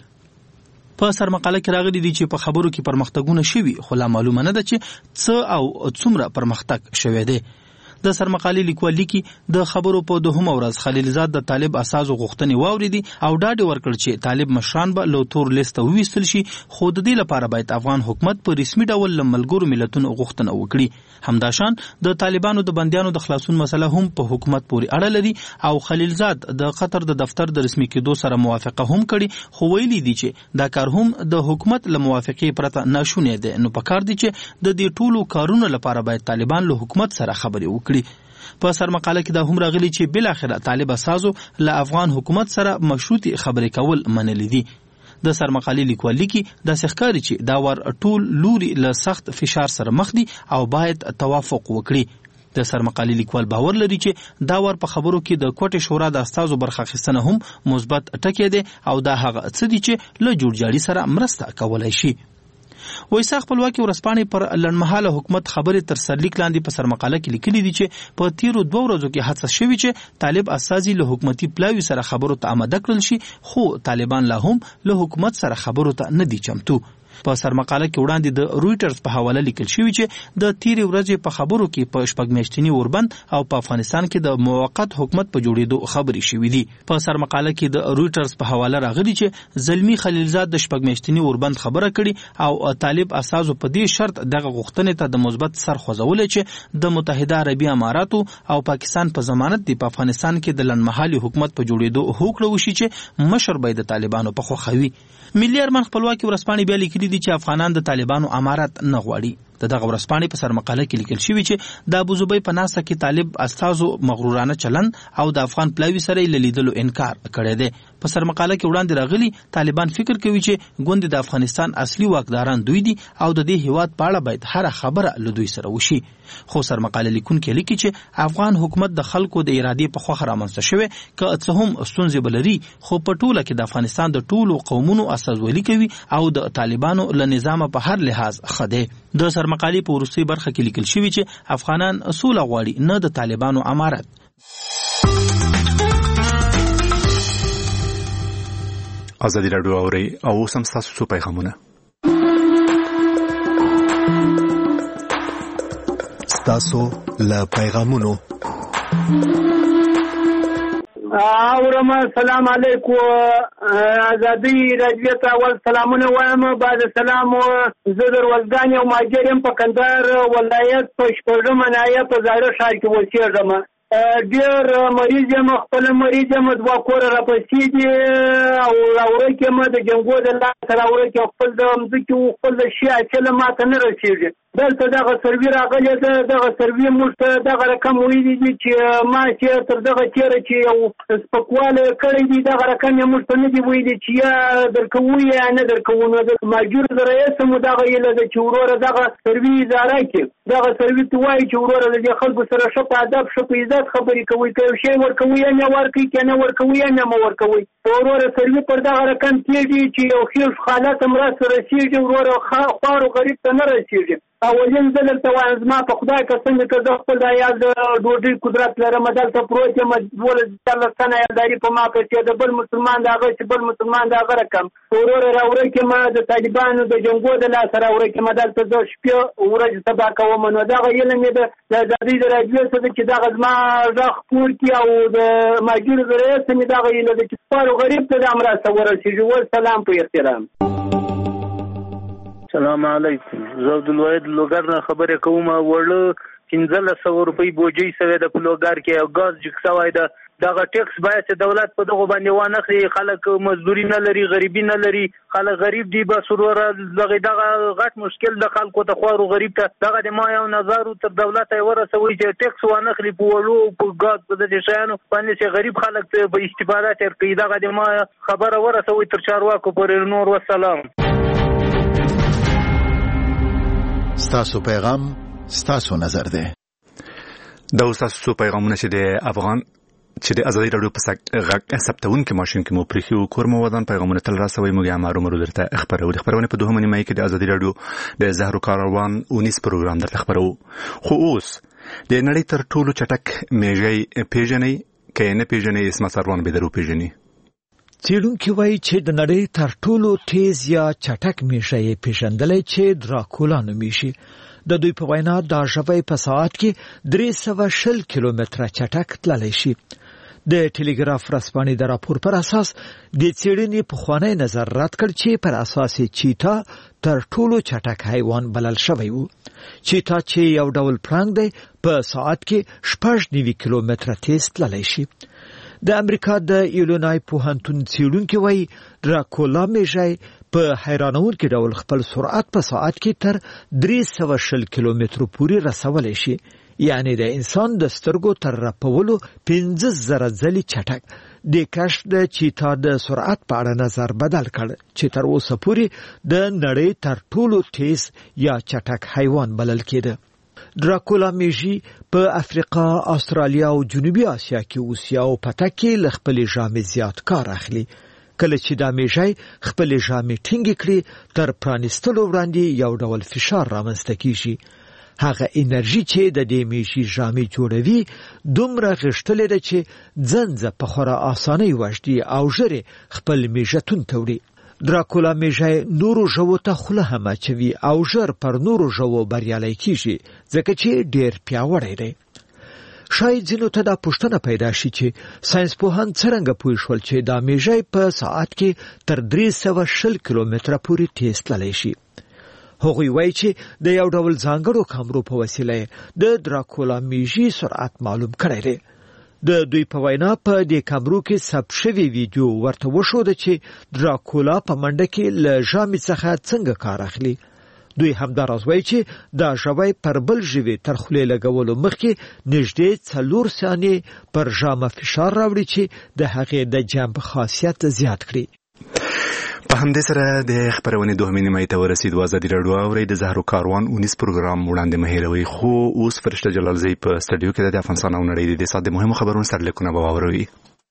په سرمقاله کې راغلي دي چې په خبرو کې پرمختګونه شوي، خو لا معلومه نه ده چې څه او څومره پرمختګ شوی دی. د سرمقالې لیکوال لیکي د خبرو په دوهمه ورځ خلیلزاد د طالب اساسو غوښتنې واوریدي او ډاډ ورکړ چې طالب مشران به له تور لیست وویستل شي، خو د دې لپاره باید افغان حکومت په رسمي ډول له ملګرو ملتونو غوښتنه وکړي. همداشان د طالبانو د بنديانو د خلاصون مسله هم په حکومت پورې اړه لري او خلیلزاد د قطر د دفتر د رسمي کېدو سره موافقه هم کړي، خو ویلي دي چې دا کار هم د حکومت له موافقې پرته ناشونی دی. نو پکار دي چې د دې ټولو کارونو لپاره باید طالبان له حکومت سره خبرې وکړي. په سرمقاله کې دا هم راغلي چې بل اخر طالب اساسو له افغان حکومت سره مشروطي خبرې کول منلي دي. د سرمقالې لیکوال لیکي دا ښکاري چې دا ور ټول لوري له سخت فشار سره مخ دي او باید توافق وکړي. د سرمقالې لیکوال باور لري چې دا ور په خبرو کې د کوټې شورا د استازو برخه اخیستنه هم مثبت ټکی دی او دا هغه څه دي چې له جوړجاړي سره مرسته کولای شي. وایسا خپلواکي ورځپاڼې پر لنډمهاله حکومت خبرې تر سرلیک لاندې په سرمقاله کې لیکلي دي چې په تیرو 2 ورځو کې هڅه شوې چې طالب اساسي له حکومتي پلاوي سره خبرو ته آماده کړل شي، خو طالبان لا هم له حکومت سره خبرو ته نه دي چمتو. په سرمقاله کې وړاندې د رويټرز په حواله لیکل شوی چې د تیرې ورځې په خبرو کې په شپږ میاشتنی اوربند او په افغانستان کې د موقت حکومت په جوړېدو خبرې شوې دي. په سرمقاله کې د رويټرز په حواله راغلي چې زلمی خلیلزاد د شپږ میاشتنی اوربند خبره کړي او طالب اساسو په دې شرط دغه غوښتنې ته د مثبت سر خوځول چې د متحده عربي اماراتو او پاکستان په ضمانت دی په افغانستان کې د لنډمهالي حکومت په جوړېدو هوکړه وشي چې مشر به د طالبانو په خوښوي. ملي ارمان خپلواکي ورځپاڼې بیا لیکلي دي چې افغانان د طالبانو امارات نه غواړي. دغه ورځپاڼې په سرمقاله کې لیکل شوی چې د ابوظبي په ناسته کې طالب استازو مغرورانه چلند او د افغان پلاوي سره لیدلو انکار کړی دی. په سرمقاله کې وړاندې راغلي طالبان فکر کوي چې ګوند د افغانستان اصلي واکداران دوی دي او د دې هیواد په اړه باید هر خبره له دوی سره وشي. خو سرمقاله لیکونکي لیکي چې افغان حکومت د خلکو د ارادې په خوخه رامنځته شوی که څه هم ستونزې بلري خو په ټوله کې د افغانستان د ټولو قومونو استازولي کوي او د طالبانو له نظام په هر لحاظ خده. د سرمقالې په وروستۍ برخه کې لیکل شوی چې افغانان سوله غواړي نه د طالبانو امارت. ازادي راډیو اوري او سم تاسو څو پیغامونه تاسو له پیغامونو اورم. السلام علیکم ازادي راډیو ته اول سلامونه وایم. بعد سلام زه دروازګان یو ماجرم په کندهار ولایت په شپږم نایه په زاړه ښار کې اوسېږم. ډېر مریض یم، خپل مریض یم، دوه کوره راپسې دي او راورک یم د جنګو د لاسه راورک خپل د مځکې خپل د شي اچله ماته نه رسېږي. دلته دغه سروي راغلی ده، دغه سروي موږ ته دغه رقم ویلي دي چې ما چې تر دغه تېره چې یو سپکوالی کړی دي دغه رقم یې موږ ته نه دي ویلي چې یا درکوو یا نه درکوو. نو د ماجور د رئیس مو دغه هیله ده چې وروره دغه سروي اداره کې دغه سروي ته وایي چې وروره د دې خلکو سره ښه په ادب ښه په عزت خبرې کوئ، که یو شی ورکوئ یا نه ورکوئ، که نه ورکوئ یا نه مه ورکوئ. وروره سروي پر دغه رقم کېږي چې یو ښه حالت مرسته رسېږي، وروره خوار و غریب ته نه رسېږي. اولین زه دلته وایم زما په خدای که څنګه که زه خپل د عیال د ډوډۍ قدرت لرم دلته پروت یم 12 تنه عیالداري په ما پسې د بل مسلمان د هغه چې بل مسلمان د هغه رقم وروره راورک یم د طالبانو د جنګو د لاسه راورک یم دلته زه شپې ورځې سبا کوم. نو دغه هیله مې د ازادۍ د راډیو څخه چې دغه زما غږ خپور کړي او د ماجور د رئیس مې دغه هیله ده چې خوار و غریب ته دا مرسته ورسېږي. والسلام په احترام. السلام علیکم. زه عبدالواحد لوګر نه خبرې کوم. وړه 1500 روپۍ بوجي سوی د پلوګر کې او غاز جګ سوی ده. دغه ټیکس باید دولت په دغه باندې وانخلي. خلک مزدوري نه لري، غریبي نه لري، خلک غریب دي. بس وروره دغه غټ مشکل د خلکو ته خوار و غریب ته دغه د ما یو نظر تر دولت یې ورسوي چې ټیکس وانخلي په وړو په غاز په دې شیانو باندې چې غریب خلک ته به استفاده کوي. دغه د ما خبره ورسوي تر چارواکو پورې. نور والسلام. ستاسو پیغام ستاسو نظر ده. دا ستاسو پیغامونه چې د افغان چې د ازادي راډیو په ثبتون کې ماشين کې مو پرخیو کورمو ودان پیغامونه تل راسوي. موږ هم هرو درته خبرونه په دوه نیمه کې د ازادي راډیو د زهرو کاروان 19 پروګرام درته خبرو. خو اوس د نړۍ تر ټولو چټک میږي پیژنې کې نه پیژنې اسمه سروان به درو پیژنې. څېړونکي وایي چې د نړۍ تر ټولو تیز یا چټک میږي پیژندلای چې دراکولا نومیږي. د دوی په وینا دا ژوی په ساعت کې 320 کیلومتره چټک تللی شي. د ټلګراف ورځپاڼې د راپور پر اساس د څېړنې په خوانی نظر رد کړ چې پر اساس چیتا تر ټولو چټک حیوان بلل شوی وو. چیتا چې یو ډول پړانګ دی په ساعت کې 90 کیلومتره تیز تللی شي. د امریکا د ایلونای پوهنتون څېړونکي وایي دراکولا میږي په حیرانونکي ډول خپل سرعت په ساعت کې تر 320 کیلومترو پورې رسولی شي. یعنی د انسان د سترګو تر رپولو 15,000 ځلې چټک. د کشف د چیتا د سرعت په اړه نظر بدل کړ چې تر اوسه پورې د نړۍ تر ټولو تیز یا چټک حیوان بلل کېده. دراکولا میږي په افریقا، استرالیا او جنوبي اسیا کې اوسي او پټه کې ل خپل ژامې زیات کار اخلي. کله چې دا میږي خپل ژامې ټینګې کړي تر پرانستلو وړاندې یو ډول فشار رامنځته کیږي. هغه انرژي چې د دې میږي ژامې جوړوي دومره غښتلې ده چې ځنځه په خورا اسانۍ وژدي او ژر خپل میږتون ته وړي. دراکولا میژه نورو ژوو ته خوله هم اچوي او ژر پر نورو ژوو بریالی کیږي ځکه چې ډیر پیاوړی دی. شاید ځینو ته دا پوښتنه پیدا شي چې ساینسپوهان څرنګه پوه شول چې دا میژه په ساعت کې تر 320 کیلومتره پورې تیز تللی شي. هغوی وایي چې د یو ډول ځانګړو کامرو په وسیله د دراکولا میژې سرعت معلوم کړی دی. د دوی په وینا په دې کامرو کې ثبت شوی ویډیو ورته وښوده چې دراکولا په منډه کې له ژامې څخه څنګه کار اخلي. دوی همداراز وایي چې دا ژوی پر بل ژوي تر خولې لګولو مخکې نږدې 4 ثانیې پر ژامه فشار راوړي چې د هغې د جنب خاصیت زیات کړي. په همدې سره د خبرونې دوهمې نیمایي ته ورسېدو. ازادي راډیو اورئ د زهرو کاروان 19 پروګرام وړاندې مه هېروئ. خو اوس فرشته جلالزی په سټډیو کې د افغانستان او نړۍ د سات د مهمو خبرونو سرلیکونه به واوروي.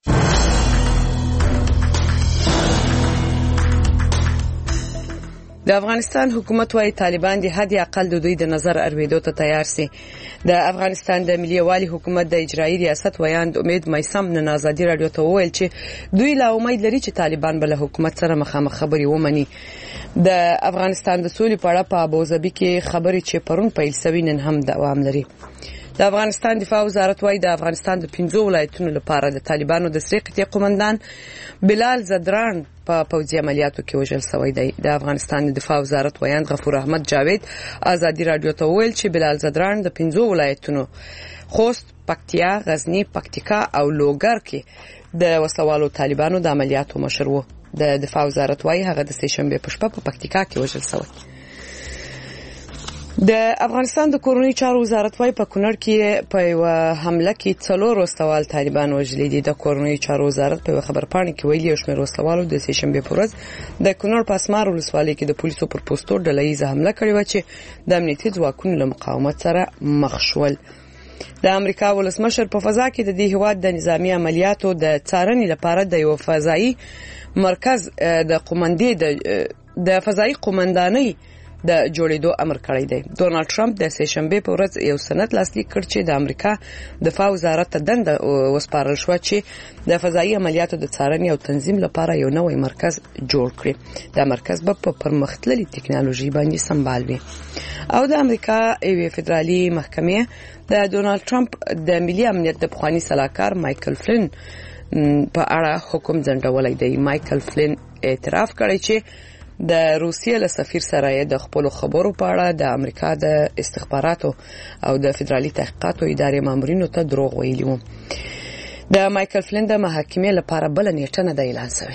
د افغانستان حکومت وايي طالبان د حد اقل د دوی د نظر اورېدو ته تیار سي. د افغانستان د ملي والي حکومت د اجرایي ریاست ویاند امید میسم نن ازادي راډیو ته وویل چې دوی لا امید لري چې طالبان بل حکومت سره مخامخ خبري ومني. د افغانستان د سولې په اړه په ابوظبي کې خبري چې پرون پیل شوې نن هم دوام لري. د افغانستان دفاع وزارت وايي د افغانستان د 15 ولایتونو لپاره د طالبانو د سری قطعې قومندان بلال زدران په پوځي عملیاتو کې وژل شوی دی. د افغانستان د دفاع وزارت ویاند غفور احمد جاوید ازادي راډیو ته وویل چې بلال زدران د 15 ولایتونو خوست، پکتیا، غزنی، پکتیکا او لوګر کې د وسلوالو طالبانو د عملیاتو مشر و. د دفاع وزارت وايي هغه د سهشنبه په شپه په پکتیکا کې وژل شوی. د افغانستان د کورنۍ چارو وزارت وايي په کونړ کې په یو حمله کې 4 وسلوال طالبان وژلي دي. د کورنۍ چارو وزارت په خبرپاڼه کې ویلي شمېر وسلوالو د سهشنبه په ورځ د کونړ په اسمار ولسوالۍ کې د پولیسو پر پوسټو ډلهیزه حمله کړې و چې د امنیتي ځواکونو له مقاومت سره مخ شول. د امریکا ولسمشر په فضا کې د دې هیواد د نظامی عملیاتو د څارنې لپاره د یو فضایی مرکز د فضایی قومندانۍ د جوړېدو امر کړی دی. ډونالد ټرمپ د سهشنبه په ورځ یو سند لاسلیک کړ چې د امریکا دفاع وزارت ته دنده وسپارل شو چې د فضایی عملیاتو د څارنې او تنظیم لپاره یو نوی مرکز جوړ کړي. دا مرکز به په پرمختللي ټکنالوژي باندې سمبال وي. او د امریکا یوې فدرالي محکمې د ډونالد ټرمپ د ملي امنیت د پخوانی سلاکار مایکل فلین په اړه حکم ځنډولی دی. مایکل فلین اعتراف کړی چې د روسیې له سفیر سره د خپل خبرو په اړه د امریکا د استخباراتو او د فدرالي تحقیقاتو ادارې مامورینو ته دروغ ویلي وو. د مایکل فلین د محاکمې لپاره بل نیټه نه ده اعلان شوې.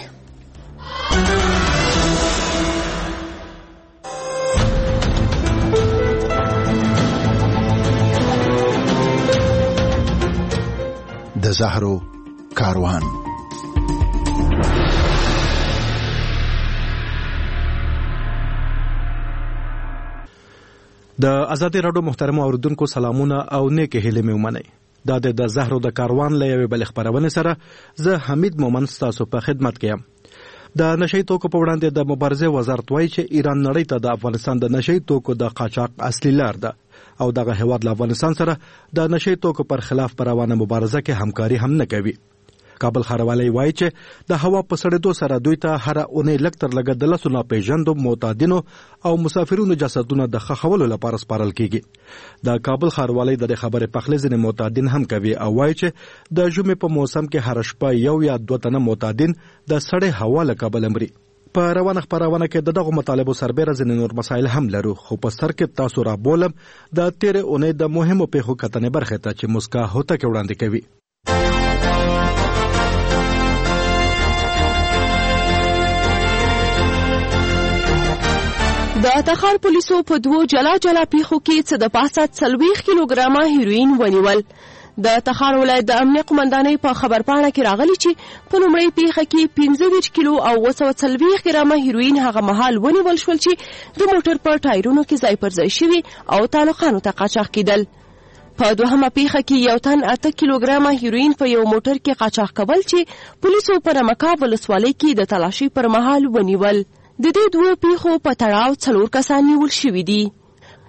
د زهرو کاروان. د ازادي راډیو محترم اوریدونکو سلامونه او نیک هیله مې ومنئ. دا د زهرو د کاروان له یوې بل خبرونه سره زه حمید مومن ستاسو په خدمت کې یم. د نشئی توکو په وړاندې د مبارزې وزارت وایي چې ایران نړۍ ته د افغانستان د نشئی توکو د قاچاق اصلي لار ده او دغه هیواد له افغانستان سره د نشئی توکو پر خلاف پر روانه مبارزه کې همکاري هم نه کوي. کابل ښاروالۍ وایي چې د هوا په سړېدو سره دوی ته هر اونۍ لږ تر لږه 200 ناپېژاندو معتادینو او مسافرونو جسدونه د ښخولو لپاره سپارل کیږي. د کابل ښاروالۍ د خبرې پخلی ځینې معتادین هم کوي او وایي چې د ژمي په موسم کې هر شپه 1 یا 2 تنه معتادین د سړې هوا له کبله مري. په روانه خبرونه کې دغه مطالبو سربېره ځینې نور مسایل هم لرو، خو په سر کې تاسو را بولم د تیرې اونۍ د مهمو پیښو کتنې برخه ته چې مسکا هوته کې وړاندې کوي. د تخار پولیسو په 2 جلا پیښو کې څه د پاسه 40 کیلوګرامه هیروین ونیول. د تخار ولایت د امنیه قومندانۍ په خبرپاڼه کې راغلي چې په لومړۍ پیښه کې 15 کیلو او 240 ګرامه هیروین هغه مهال ونیول شول چې د موټر په ټایرونو کې ځای پر ځای شوي او تعلقانو ته قاچاق کېدل. په دوهمه پیښه کې 1 تن 8 کیلوګرامه هیروین په یو موټر کې قاچاق کول چې پولیسو په رمکا ولسوالۍ کې د تلاشي پر مهال ونیول. د دې 2 پیښو په تړاو 4 کسان نیول شوي دي.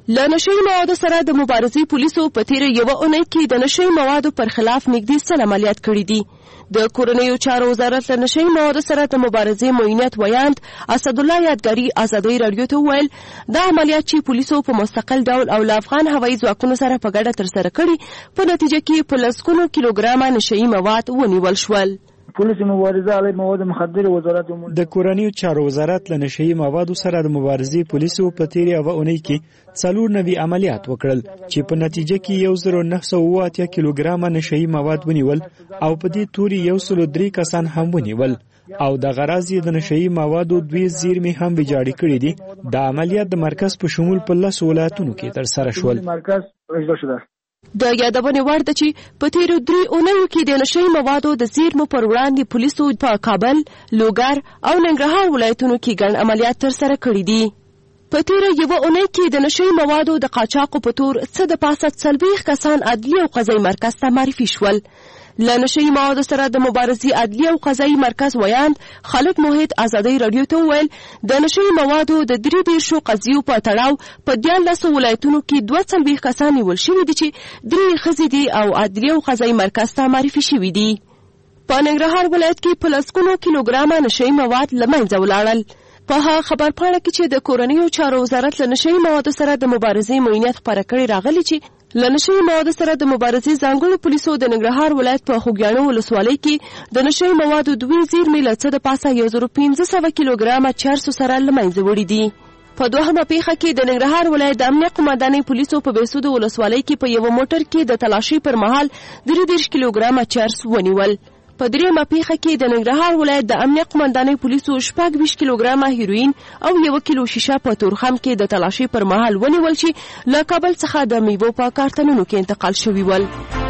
له نشهي موادو سره د مبارزې پولیسو په تیره یوه اونۍ کې د نشهي موادو پر خلاف نږدې 100 عملیات کړي دي. د کورنیو چارو وزارت له نشهي موادو سره د مبارزې معینت ویاند اسدالله یادګاري ازادۍ راډیو ته وویل دا عملیات چې پولیسو په مستقل ډول او له افغان هوایي ځواکونو سره په ګډه ترسره کړي په نتیجه کې په لسګونو کیلوګرامه نشهي مواد ونیول شول. پولیس مبارزه علیه مواد مخدره وزارت د کورنیو چارو وزارت له نشهي موادو سره د مبارزې پولیسو په تیرې یوه اونۍ کې 94 عملیات وکړل چې په نتیجه کې 1980 کیلوګرامه نشهي مواد ونیول او په دې توري 103 کسان هم ونیول او د غرض د نشهي موادو 2 زیرمې هم ویجاړې کړې دي. د عملیات د مرکز په شمول په 10 ولایتونو کې ترسره شول. مرکز اجرا شده. د یادونې وړ ده چې په تیرو 3 اونیو کې د نشهي موادو د زیرمو پر وړاندې پولیسو په کابل، لوګر او ننګرهار ولایتونو کې ګڼ عملیات ترسره کړي دي. په تیره یوه اونۍ کې د نشهي موادو د قاچاقو په تور څه د پاسه 40 کسان عدلي او قضایي مرکز ته معرفي شول. له نشهي موادو سره د مبارزې عدلي او قضایي مرکز ویاند خالد موحد ازادۍ راډیو ته وویل د نشهي موادو د 33 قضیو په تړاو په 14 ولایتونو کې 42 کسان نیول شوي دي چې 3 ښځې دي او عدلي او قضایي مرکز ته معرفي شوي دي. په ننګرهار ولایت کې په لسګونو کیلوګرامه نشهي مواد له منځه ولاړل. په خبرپاڼه کې چې د کورنیو چارو وزارت له نشهي موادو سره د مبارزې معینت خپاره کړی راغلی چې له نشهي موادو سره د مبارزې ځانګړو پولیسو د ننګرهار ولایت په خوږیاڼو ولسوالۍ کې د نشهي موادو 2 زیرمې له څه د پاسه 1500 کیلوګرامه چرسو سره له منځه وړي دي. په دوهمه پیښه کې د ننګرهار ولایت د امنیه قمندانۍ پولیسو په بهسودو ولسوالۍ کې په یوه موټر کې د تلاشۍ پر مهال 33 کیلوګرامه چرس ونیول. په دریمه پیښه کې د ننګرهار ولایت د امنیه قمندانۍ پولیسو 26 کیلوګرامه هیروین او 1 کیلو شیشه په تورخم کې د تلاشۍ پر مهال ونیول چې له کابل څخه د میوو په کارتنونو کې انتقال شوي ول.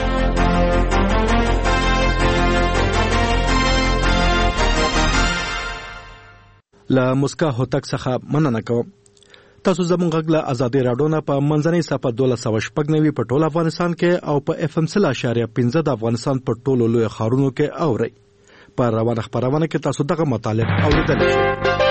له مسکا هوتک څخه مننه کوم. تاسو زموږ غږ له ازادۍ راډیو نه په منځنۍ صفحه 1296 په ټول افغانستان کې او په FM 0.15 د افغانستان په ټولو لوی ښارونو کې اورئ. په روانه خبرونه کې تاسو دغه مطالب اوریدلی شئ.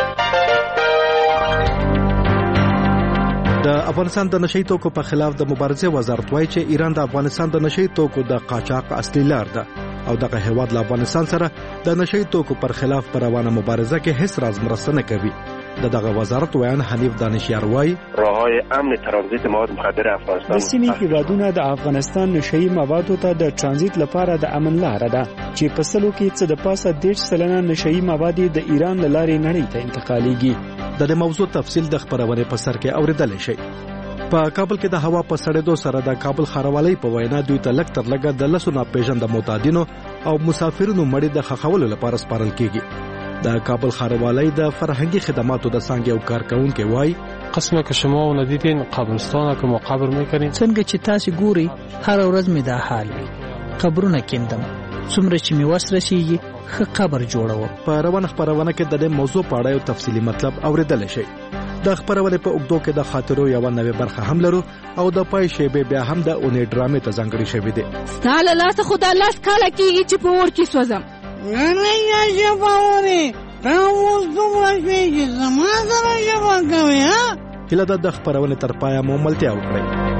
د افغانستان د نشهي توکو په خلاف د مبارزې وزارت وایي چې ایران د افغانستان د نشهي توکو د قاچاق اصلي لار ده او دغه هیواد له افغانستان سره د نشهي توکو پر خلاف په روانه مبارزه کې هیڅ راز مرسته نه کوي. دغه وزارت ویان حنیف دانشیار وایي راههای امن ترانزیت مواد مخدر افغانستان د سیمې هیوادونه د افغانستان نشهي موادو ته د ترانزیت لپاره د امن لاره ده چې په سلو کې څه د پاسه 10% نشهي مواد د ایران له لارې نړۍ ته انتقالیږي. د موضوع تفصیل د خبرونې په سر کې اوریدلی شئ. په کابل کې د هوا په سړېدو سره د کابل ښاروالۍ په وینا دوی ته لږ تر لږه د 10 ناپېژانده معتادینو او مسافرینو مړي د ښخولو لپاره سپارل کیږي. د کابل ښاروالۍ د فرهنګي خدماتو د څانګې او کارکونکي وایي قسمه که شما ندیدین قبرستان که ما قبر میکنین څنګه چې تاسو ګوري هر ورځ می دا حال وي قبرونه کیندم څومره چې می وس رسیږي ښه قبر جوړوم. په روانه خبرونه کې د دې موضوع په اړه یو تفصیلي مطلب اوریدلی شئ. د خبرونه په اوږدو کې د خاطرو یو نوې برخه هم لرو او د پای شیبې بیا هم د اونۍ ډرامې ته ځانګړې شوې ده. ستاله لاسه خدا لاس کاله کېږي چې په اور کې سوځم. نه یا جباوري تاسو دومره شي زما سره جبا کوي ها. هله د خبرونه تر پایه مو ملتیا وکړئ.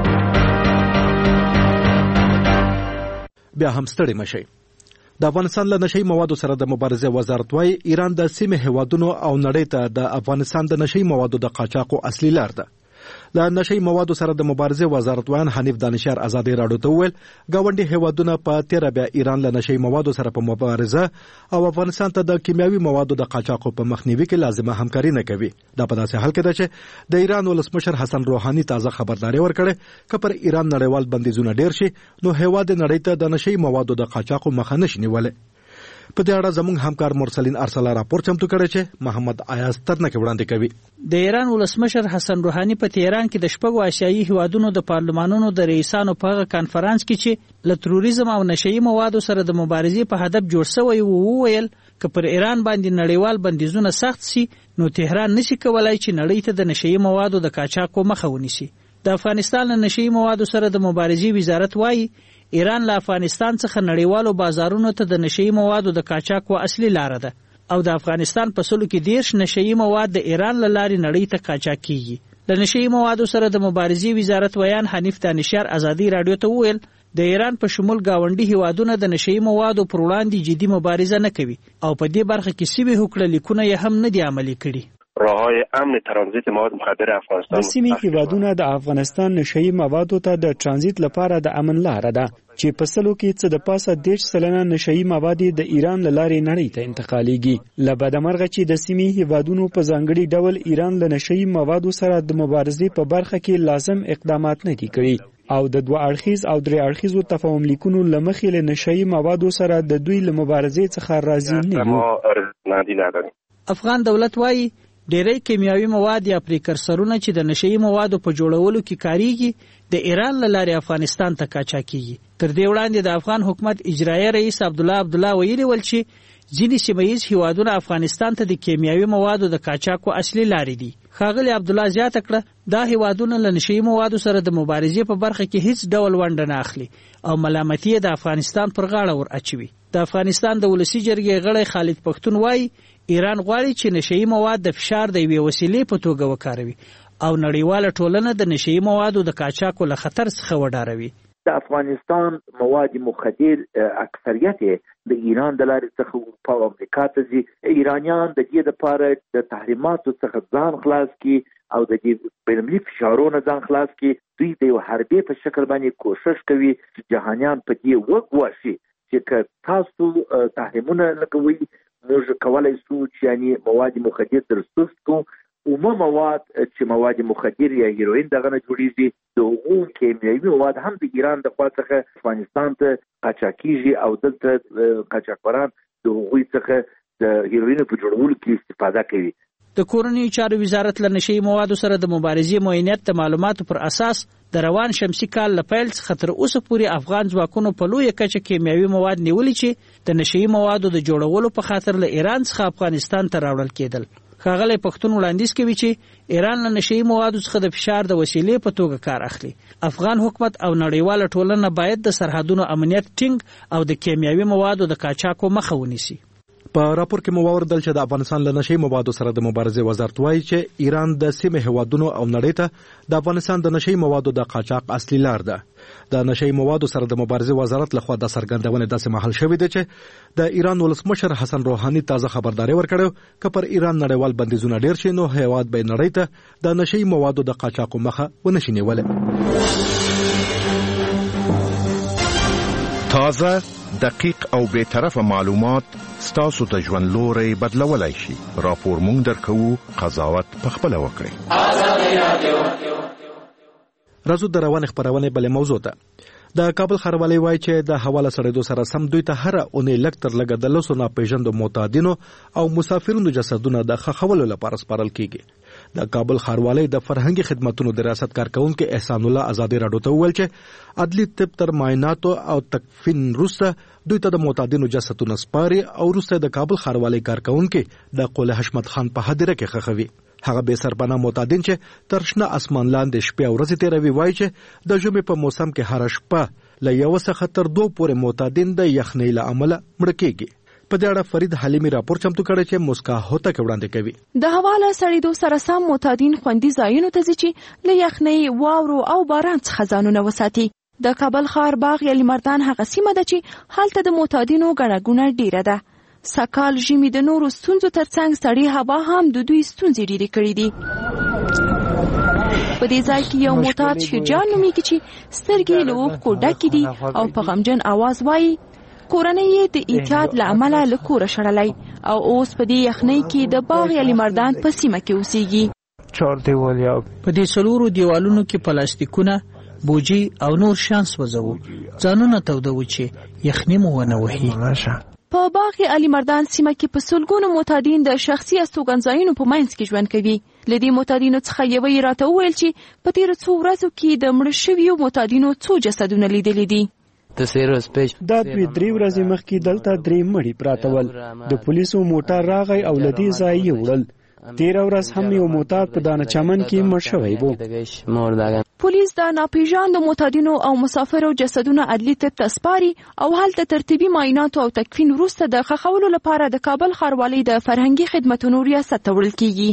بیا هم ستړي مشئ. د افغانستان له نشهي موادو سره د مبارزې وزارت وایي ایران د سیمې هیوادونو او نړۍ ته د افغانستان د نشهي موادو د قاچاقو اصلي لار ده. له نشهي موادو سره د مبارزې وزارت ویان حنیف دانشیار ازادۍ راډیو ته وویل ګاونډي هیوادونه په تیره بیا ایران له نشهي موادو سره په مبارزه او افغانستان ته د کیمیاوي موادو د قاچاقو په مخنیوي کې لازمه همکاري نه کوي. دا په داسې حال کې ده چې د ایران ولسمشر حسن روحاني تازه خبرداري ورکړې که پر ایران نړیوال بندیزونه ډیر شي نو هیواد نړۍ ته د نشهي موادو د قاچاقو مخه نشي نیولی. په دې اړه زموږ همکار مرسلین ارسلا راپور چمتو کړی چې محمد ایاز ترنکه وړاندې کوي. د ایران ولسمشر حسن روحاني په تهران کې د شپږو آسیایي هیوادونو د پارلمانونو د رئیسانو په کانفرنس کې چې له تروریزم او نشهي موادو سره د مبارزې په هدف جوړ شوی وویل که پر ایران باندې نړیوال بندیزونه سخت شي نو تهران نشي کولای چې نړۍ ته د نشهي موادو د قاچاقو مخه ونیسي. د افغانستان له نشهي موادو سره د مبارزې وزارت وایي ایران له افغانستان څخه نړیوالو بازارونو ته د نشهي موادو د قاچاقو اصلي لار ده او د افغانستان په سلو کې 10 نشهي مواد د ایران له لارې نړۍ ته قاچاق کیږي. د نشئی موادو سره د مبارزې وزارت ویان حنیف دانشیار ازادي رادیو ته وویل د ایران په شمول گاونډي هیوادونه د نشئی موادو پر وړاندې جدي مبارزه نه کوي او په دې برخه کې سوي هکړه لیکونه یې هم نه دي عملي کړي. راههای امن ترانزیت مواد مخدر افغانستان د سیمې هیوادونه د افغانستان نشئی موادو ته د ترانزیت لپاره د امن لار ده چې په سلو کې څه د پاسه 10% نشئی مواد د ایران له لارې نړۍ ته انتقالیږي. له بدمرغه چې د سیمې هیوادونو په ځانګړي ډول ایران له نشئی موادو سره د مبارزې په برخه کې لازم اقدامات نه دي کړي او د دوه اړخیز او درې اړخیزو تفاهم لیکونو لمخې له نشئی موادو سره د دوی له مبارزې څخه راضي نه دي. افغان دولت وايي ډېری کیمیاوي مواد یا پریکرسرونه چې د نشئی موادو په جوړولو کې کاریږي د ایران له لارې افغانستان ته قاچاقېږي. تر دې وړاندې د افغان حکومت اجرایي رئیس عبدالله ویلي ول چې ځینې سیمهییز هیوادونه افغانستان ته د کیمیاوي موادو د قاچاقو اصلي لارې دي. ښاغلي عبدالله زیاته کړه دا هیوادونه له نشئی موادو سره د مبارزې په برخه کې هیڅ ډول ونډه نه اخلي او ملامتي یې د افغانستان پر غاړه ور اچوي. د افغانستان د ولسي جرګې غړی خالد پښتون وایي ایران غواړي چې نشئی مواد د فشار د یوې وسیلې په توګه وکاروي او نړیواله ټولنه د نشئی موادو د قاچاقو له خطر څخه وډاروي. د افغانستان مواد مخدر اکثریت د ایران د لارې څخه په امریکا ته ځي. ایرانیان د دې لپاره د تحریماتو څخه ځان خلاص کړي او د دې بینالمللي فشارونو ځان خلاص کړي. دوی د یو حربي په شکل باندې کوشش کوي چې جهانیان په دې وګواښي چې تاسو تحریمونه لګوي موږ کولای شو چې یعنی مواد مخدر درسوس کو عموما مواد چې مواد مخدر یا هیروین دغه نه جوړیږي د هغو کیمیاوي مواد هم د ایران د خوا څخه افغانستان ته قاچاقېږي او دلته قاچاقبران د هغوی څخه د هیروین په جوړولو کې استفاده کوي. د کورنیو چارو وزارت له نشئی موادو سره د مبارزې معاینت د معلوماتو پر اساس د روان شمسي کال له پیل څخه تر اوسه پورې افغان ځواکونو په لویه کچه کیمیاوي مواد نیولي چې د نشئی موادو د جوړولو په خاطر له ایران څخه افغانستان ته راوړل کېدل. ښاغلی پښتون وړاندیز کوي چې ایران له نشئی موادو څخه د فشار د وسیلې په توګه کار اخلي. افغان حکومت او نړیواله ټولنه باید د سرحدونو امنیت ټینګ او د کیمیاوي موادو د قاچاقو مخه ونیسي. په راپور کې مو واوریدل چې د افغانستان له نشئی موادو سره د مبارزې وزارت وایي چې ایران د سیمې هیوادونو او نړۍ ته د افغانستان د نشئی موادو د قاچاق اصلي لار ده. د نشئی موادو سره د مبارزې وزارت لخوا د څرګندونې داسې مهال شوې ده چې د ایران ولسمشر حسن روحاني تازه خبرداري ورکړه چې پر ایران نړیوال بندیزونه ډیر شي نو هیواد به نړۍ ته د نشئی موادو د قاچاقو مخه ونشي نیولای. تازه دقیق او بے طرفه معلومات ستاسو د ژوند لوري بدلولای شي. راپور مونږ درکو قضاوت پخپله وکړئ. راځو د روان خبرونه بل موضوع ته. د کابل ښاروالۍ وایي چې د حواله سړېدو سره سم دوی ته هر اونۍ لږ تر لږه د 200 ناپېژندو معتادینو او مسافرونو جسدونه د ښخولو لپاره سپارل کیږي. د کابل ښاروالۍ د فرهنګي خدماتو د ریاست کارکونکو احسان الله آزادي راډیو ته وویل چې عدلي طب تر معایناتو او تکفین وروسته دوی ته د معتادینو جسدونه سپاري او وروسته د کابل ښاروالۍ کارکونکو د قول حشمت خان په هدیره کې ښخوي. هغه به سرپناه معتادین چې تر شنه اسمان لاندې شپې او ورځې تیروي وایي چې د ژمي په موسم کې هر شپه له یو څخه تر 2 پورې معتادین د یخنۍ له امله مړه کیږي. په دې اړه فرید حلیمی راپور چمتو کړی چې مسکا هوته کې وړاندې کوي. د حواله سړېدو سره سم معتادین خوندي ځایونو ته ځي چې له یخنۍ واورو او باران څخه ځانونه وساتي. د کابل ښار باغ یلی مردان هغه سیمه ده چې هلته د معتادینو ګڼه ګوڼه ډیره ده. سکال ژمي د نورو ستونزو ترڅنګ سړې هوا هم د دوی ستونزې ډېرې کړې دي. په دې ځای کې یو معتاد شیرجان نومیږي چې سترګې له اوښکو ډکې دي او په غمجن آواز وایي کورنۍ یې د احتیاط له امله له کوره شړلی او اوس په دې یخنۍ کې د باغ یلی مردان په سیمه کې اوسېږي. 4 دیوالیا په دې څلورو دیوالونو کې پلاستیکونه بوجي او نور شان سوځوو ځانونه تودوو چې یخنۍ مو ونه وهي. په باغ علی مردان سیمه کې په سلګونو معتادین د شخصي استوګنځایونو په منځ کې ژوند کوي. له دې معتادینو څخه یوه یې راته وویل چې په تېرو څو ورځو کې د مړه شویو معتادینو څو جسدونه لیدلي دي. دا 2-3 ورځې مخکې دلته 3 مړي پراته ول. د پولیسو موټر راغی او له دې ځایه یې وړل. 13 ورځ هم یو معتاد په دانه چمن کې مړ شوی و. پولیس د ناپېژاندو معتادینو او مسافرو جسدونه عدلي طب ته سپاري او هلته ترتیبي معایناتو او تکفین وروسته د ښخولو لپاره د کابل ښاروالۍ د فرهنګي خدمتونو ریاست ته وړل کیږي.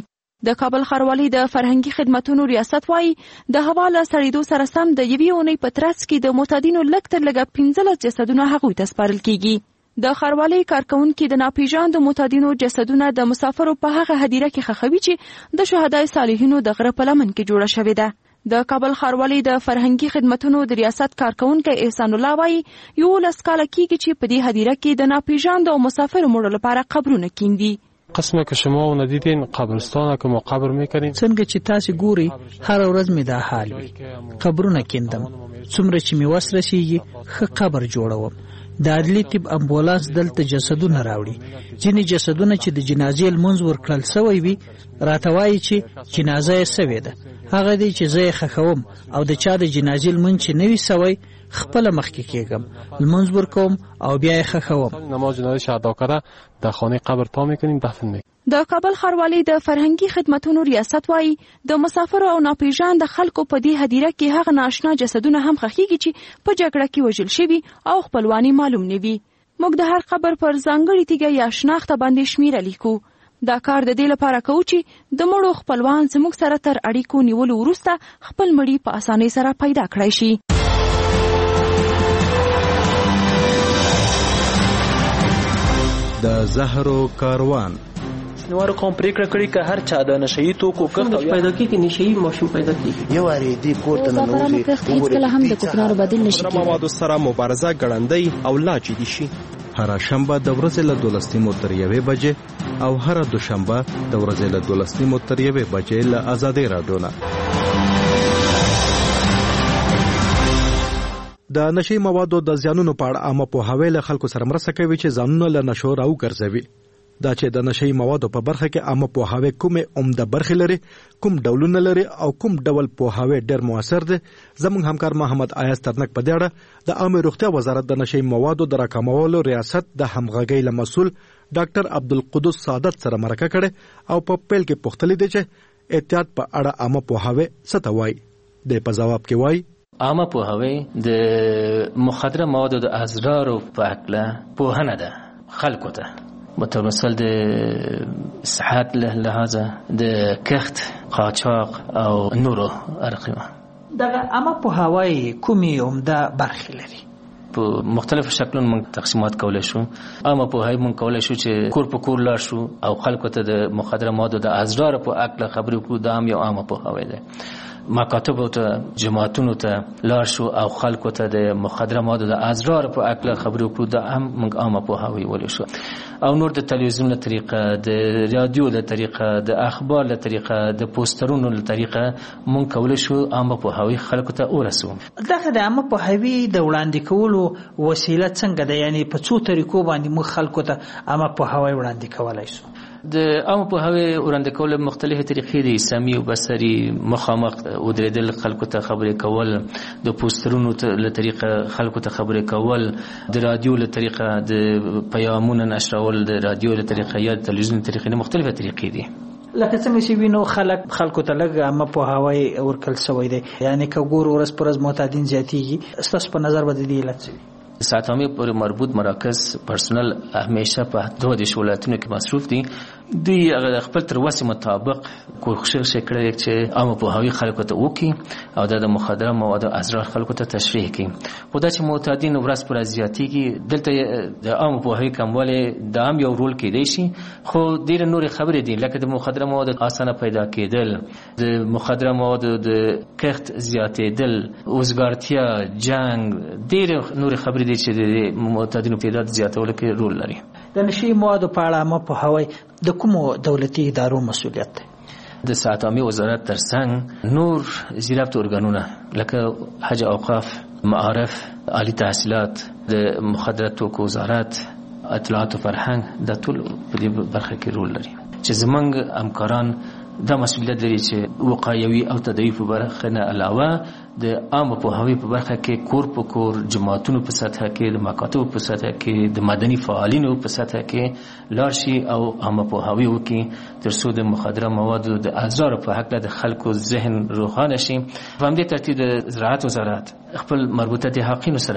د کابل ښاروالۍ د فرهنګي خدماتو ریاست وایي د هوا له سړېدو سره سم د یوې اونۍ په ترڅ کې د معتادینو لږ تر لږه 15 جسدونه هغوی ته سپارل کیږي. د ښاروالۍ کارکونکي د ناپېژاندو معتادینو جسدونه د مسافرو په هغه هدیره کې ښخوي چې د شهدای صالحینو د غره په لمن کې جوړه شوې ده. د کابل ښاروالۍ د فرهنګي خدماتو د ریاست کارکونکی احسان الله وایي 11 کاله کېږي چې په دې هدیره کې د ناپېژاندو او مسافرو مړو لپاره قبرونه کیندي. قسمه که شما ندیدین قبرستان که ما قبر میکنیم څنګه چې تاسو ګوري هر ورځ می دا حال وي قبرونه کیندم څومره چې می وس رسیږي ښه قبر جوړوم. د عدلي طب امبولانس دلته جسدونه راوړي. ځینې جسدونه چې د جنازې لمونځ ورکړل سوی وي راته وایي چې جنازه یې سوې ده هغه دی چې زه یې ښخوم او د چا د جنازې لمونځ چې نه وي سوی خپله مخکې کېږم لمونځ ورکوم او بیا یې ښخوم. نماز جنازه ادا کرده در خانه قبر تا میکنیم دفن میکنیم. د کابل ښاروالۍ د فرهنګي خدماتو ریاست وایي د مسافرو او ناپېژانده خلکو په دې هدیره کې هغه ناشنا جسدونه هم ښخېږي چې په جګړه کې وژل شوي او خپلواني معلوم نه وي. موږ د هر قبر پر ځانګړې تیږه یا شناخته باندې شمیره لیکو. دا کار د دې لپاره کوو چې د مړو خپلوان زموږ سره تر اړیکو نیولو وروسته خپل مړي په اسانۍ سره پیدا کړای شي. د زهرو کاروان نوارو قوم پریکړه کړې که هر چا د نشئی توکو کښت پیدا کیږي نشئی ماشوم پیدا کیږي یو اړې دی کوټه نه نوځي هیڅ کله هم د کوکنارو بدیل نشي کېدای. موادو سره مبارزه ګړندۍ او لا جدي شي. هر شنبه د ورځې له 12 تر 1 بجې او هر دوشنبه د ورځې له 12 تر 1 بجې له آزادۍ رادیو نه. د نشي موادو د زیانونو په اړه عامه پوهاوی له خلکو سره مرسته کوي چې ځانونه له نشو راوګرځوي. دا چې د نشي موادو په برخه کې عامه پوهاوی کومه عمده برخه لري کوم ډولونه لري او کوم ډول پوهاوی ډېر موثر دی زموږ همکار محمد آیاز ترنک په دې اړه د عامه روغتیا وزارت د نشي موادو د راکمولو ریاست د همغږۍ له مسؤل ډاکټر عبدالقدوس سعادت سره مرکه کړې او په پیل کې پوښتنه دي چې احتیاط په اړه عامه پوهاوی څه ته وایي. د په جواب کې وایي عامه پوهاوی د مخدره موادو د اضرارو په اړه پوهنه ده خلکو ته متمثل د صحت له لحاظه د کښت قاچاق او نورو ارقام. دغه عامه پوهاوی کومې عمده برخې لري؟ په مختلفو شکلونو موږ تقسیمات کولای شو. عامه پوهاوی موږ کولای شو چې کور په کور لاړ شو او خلکو ته د مخدره موادو د اضرار په اړه خبرې وکړو. دا هم یو عامه پوهاوی دی. مکاتبو ته جماعتونو ته لاړ شو او خلکو ته د مخدره موادو د اضرار په اړه خبرې وکړو. دا هم موږ عامه پوهاوی ویلی شو. او نور د تلویزیون له طریقه د رادیو له طریقه د اخبار له طریقه د پوسټرونو له طریقه موږ کولای شو عامه پوهاوی خلکو ته ورسوو. دغه د عامه پوهاوی د وړاندې کولو وسیله څنګه ده؟ یعنی په څو طریقو باندې موږ خلکو ته عامه پوهاوی وړاندې کولای شو؟ د عامه پوهاوی وړاندې کول مختلفې طریقې دي. سامي او بصري مخامخ ودرېدل خلکو ته خبرې کول، د پوسټرونو له طریقه خلکو ته خبرې کول، د رادیو له طریقه د پیغامونو نشرول، د رادیو له طریقه یا د تلویزیون له طریقې مختلفې طریقې دي. لکه څنګه چې وینو خلکو ته لږ عامه پوهاوی ورکړل شوی دی. یعنی که ګورو ورځ پر ورځ معتادین زیاتېږي، ستاسو په نظر به د دې علت څه وي؟ ساتامي پر مربوط مراکز پرسنل همیشه په 2 ولایتونو کې مصروف دي. دوی خپل تر وسه مطابق کوښښ کړی چې عامه پوهاوی خلکو ته وکړي او د مخدره موادو اضرار خلکو ته تشریح کړي. خو دا چې معتادین ورځ پر ورځ زیاتېږي، دلته د عامه پوهاوی کموالی دا هم یو رول کېدی شي. خو ډېرې نورې خبرې دي لکه د مخدره موادو اسانه پیدا کېدل، د مخدره موادو د کښت زیاتېدل، وزګارتیا، جنګ، ډېرې نورې خبرې دي چې د معتادینو تعداد زیاتولو کې رول لري. د نشي موادو په اړه عامه پوهاوی د کومو دولتي ادارو مسؤلیت دی؟ د ساتامي وزارت ترڅنګ نور زیرابط ارګانونه لکه حج اوقاف، معارف، عالی تحصیلات، د مخدره توکو وزارت، اطلاعات او فرهنګ د ټول په دې برخه کې رول لري چې زمونږ همکاران دا مسؤلیت لري چې وقایوي او تداوی په برخه نه علاوه د عامه پوهاوی په برخه کې کور په کور، جماعتونو په سطح کې، د مکاتبو په سطح کې، د مدني فعالینو په سطح کې لاړ شي او عامه پوهاوی وکړي تر څو د مخدره موادو د اضرار په حق د خلکو ذهن روښانه شي. په همدې ترتیب د زراعت وزارت خپل مربوطه د حقینو سره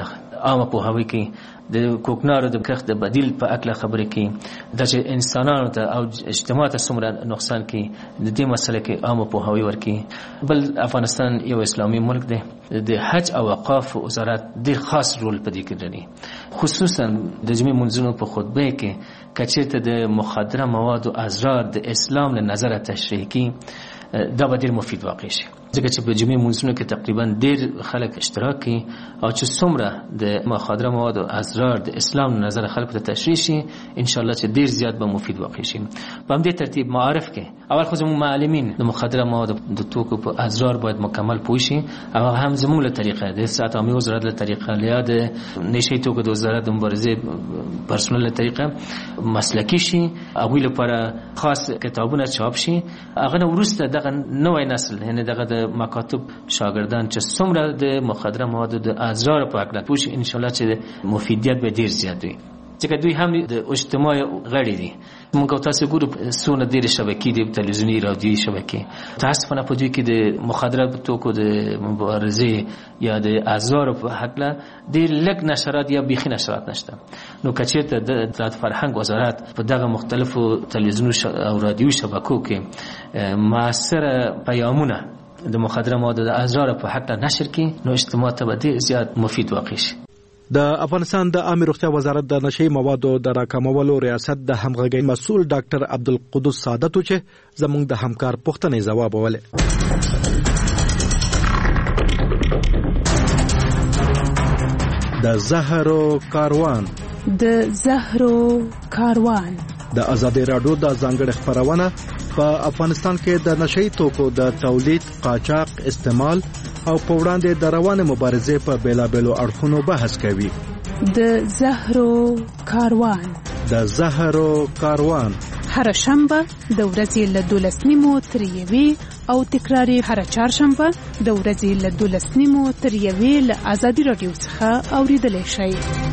عامه پوهاوی کې د کوکنارو د کښت د بدیل په اړه خبرې کې د انسانانو ته او اجتماع ته څومره نقصان کې د دې مسله کې عامه پوهاوی ورکړي. بل افغانستان یو اسلامي ملک دی، د حج او اوقاف وزارت ډېر خاص رول په دې کې لري، خصوصا د جمعې منځونو په خطبه کې کچېرته د مخدره موادو اضرار د اسلام له نظره تشریح کړي، دا به ډېر مفید واقع شي، ځکه چې په جمعې منځونو کې تقریبا ډېر خلک اشتراک کوي او چې څومره د مخدره موادو اضرار د اسلام له نظره خلکو ته تشریح شي، انشاءالله چې ډېر زیات به مفید واقع شي. په همدې ترتیب معارف کې اول خو زموږ معلمین د مخدره موادو د توکو په اضرار باید مکمل پوه شي، او هم زموږ له طریقه د صحت عامه وزارت له طریقه یا د نشه توکو د وزارت د مبارزې پرسونل له طریقه مسلکی شي، هغوی لپاره خاص کتابونه چاپ شي. هغه نه وروسته دغه نوی نسل یعنی دغه د مکاتب شاګردان چې څومره د مخدره موادو د اضرار په اړه پوه شي، انشاءالله چې مفیدیت به ډېر زیات وي، ځکه دوی هم د اجتماع غړي دي. موږ تاسو ګورو څونه ډېرې شبکې دي، تلویزیوني رادیوي شبکې، متاسفانه په دوی کې د مخدره توکو د مبارزې یا د اضرار په هکله ډېر لږ نشرات یا بیخي نشرات نشته. نو که چېرته د اطلاعات فرهنګ وزارت په دغه مختلفو تلویزیوني او رادیوي شبکو کې مؤثره پیامونه د مخدره موادو د اضرار په هکله نشر کړي، نو اجتماع ته به ډېر زیات مفید واقع شي. د افغانستان د عامه روغتیا وزارت د نشي موادو د راکمولو ریاست د همغږي مسؤل ډاکټر عبدالقدوس سعادت چې زموږ د همکار پوښتنې ځواب ولې. د زهرو کاروان د ازادي راډیو د ځانګړي خبرونه په افغانستان کې د نشي توکو د تولید، قاچاق، استعمال او په وړاندې د روانه مبارزې په بیلابیلو اړخونو بحث کوي. د زهرو کاروان هر شنبه د ورځې له 12:30 تر 1 او تکراری هر چهارشنبه د ورځې له 12:30 تر 1 له ازادي راډیو څخه اوریدلای شئ.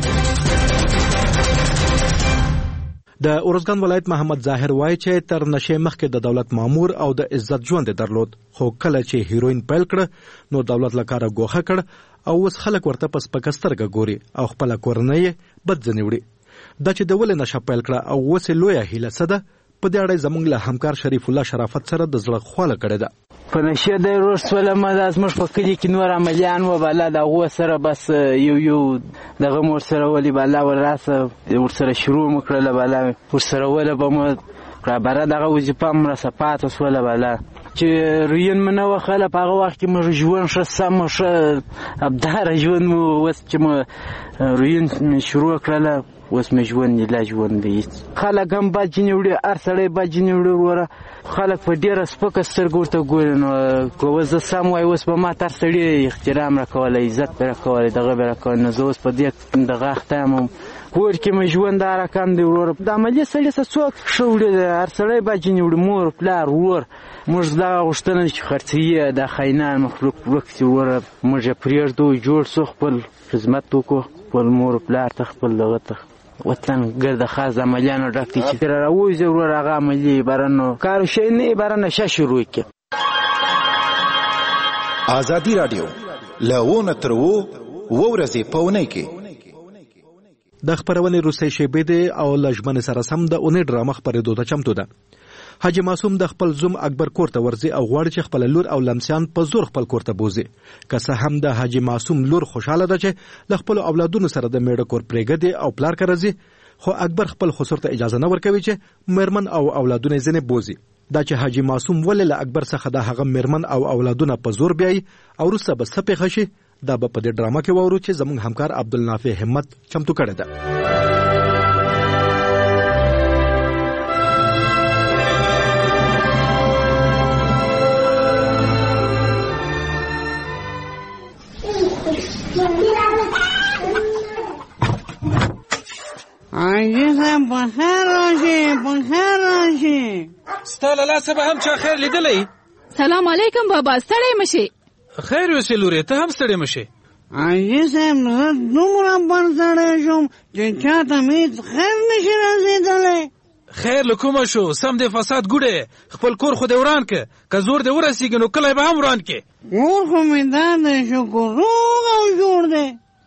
د اورزګان ولایت محمد ظاهر وایي چې تر نشه مخکې د دولت مامور او د عزت ژوند درلود، خو کله چې هیروین پیل کړ نو دولت لکاره ګوښه کړ او اوس خلک ورته پس پکسترګه ګوري او خپل کورنۍ بد ځنی وړي. دا چې د ولې نشه پیل کړ او اوس لویه هیله سده په دې اړه زموږ له همکار شریف الله شرافت سره د زړه خواله کړې ده. په نشه د ورسوله ما زموږ په کلي کې نور عملیان و بالا د غو سره بس یو دغه مور سره ولي بالا وراسه ورسره شروع مکړه بالا ورسره ولا به مو برابر دغه وظیفه مر صفات وسوله بالا چې روین منه وخاله په هغه وخت کې مې ژوند ښه سم ښه ابدار ژوند مو وس چې مې روین شروع کړله اوس مې ژوند نه لا ژوند دی. خلک هم باجنې وړي، هر سړی باجنې وړي وروره، خلک په ډېره سپکه سترګو ورته ګوري. نو که زه سم وای اوس به ما تر سړي احترام راکولی، عزت به راکولی، دغه به راکولی. نو زه اوس په دې دغه اخته یم، کور کې مې ژوند دا رقم دی وروره. د عملي سړي څه څوک ښه وړي، هر سړی باجنې وړي، مور پلار ورور. موږ دغه غوښتنه چې خرڅوي د خاینان مخلوق ورک شي وروره، موږ یې پرېږدو، جوړ شو، خپل خدمت وکړو، خپل مور پلار ته، خپل دغه ته وطن ګرد خاص عملیانو ډک دي چې راوځي وروره هغه عملي بارنو کار شي نه بارنه شروع کړي. ازادي راډیو له تر ورځې پاونې کې د خبرونه روسي شیبې دي او لجمن سره سم د اونې ډرامه خبرېدو ته چمتو ده. حاجی معصوم د خپل زوم اکبر کور ته ورځي او غواړي چې خپل لور او لمسیان په زور خپل کور ته بوزي. که څه هم د حاجی معصوم لور خوشاله ده چې ل خپل اولادونو سره د میړه کور پرېږدي او پلار کرځي، خو اکبر خپل خسر ته اجازه نه ورکوي چې مرمن او اولادونه ځنه بوزي. دا چې حاجی معصوم ولې له اکبر څخه د هغه مرمن او اولادونه په زور بیاي او وروسته به سپې خشي، دا په دې ډرامه کې وورو چې زموږ همکار عبدالنافع همت چمتو کړی ده. ستاله لاسه به هم چا خیر لیدلی؟ سلام علیکم بابا، ستړی مشي؟ خیر یوسې لورې، ته هم ستړی مشي. حاجي صاحب زه دومره بندسړی شوم چې چاته مې هېڅ خیر نشي رسېدلی. خیر له کومه شو؟ سم دی فساد ګوډی، خپل کور خو دې وران که زور دې ورسېږي نو کلی به هم وران کې. کور خو مې دا دی شکر روغ او جوړ دی.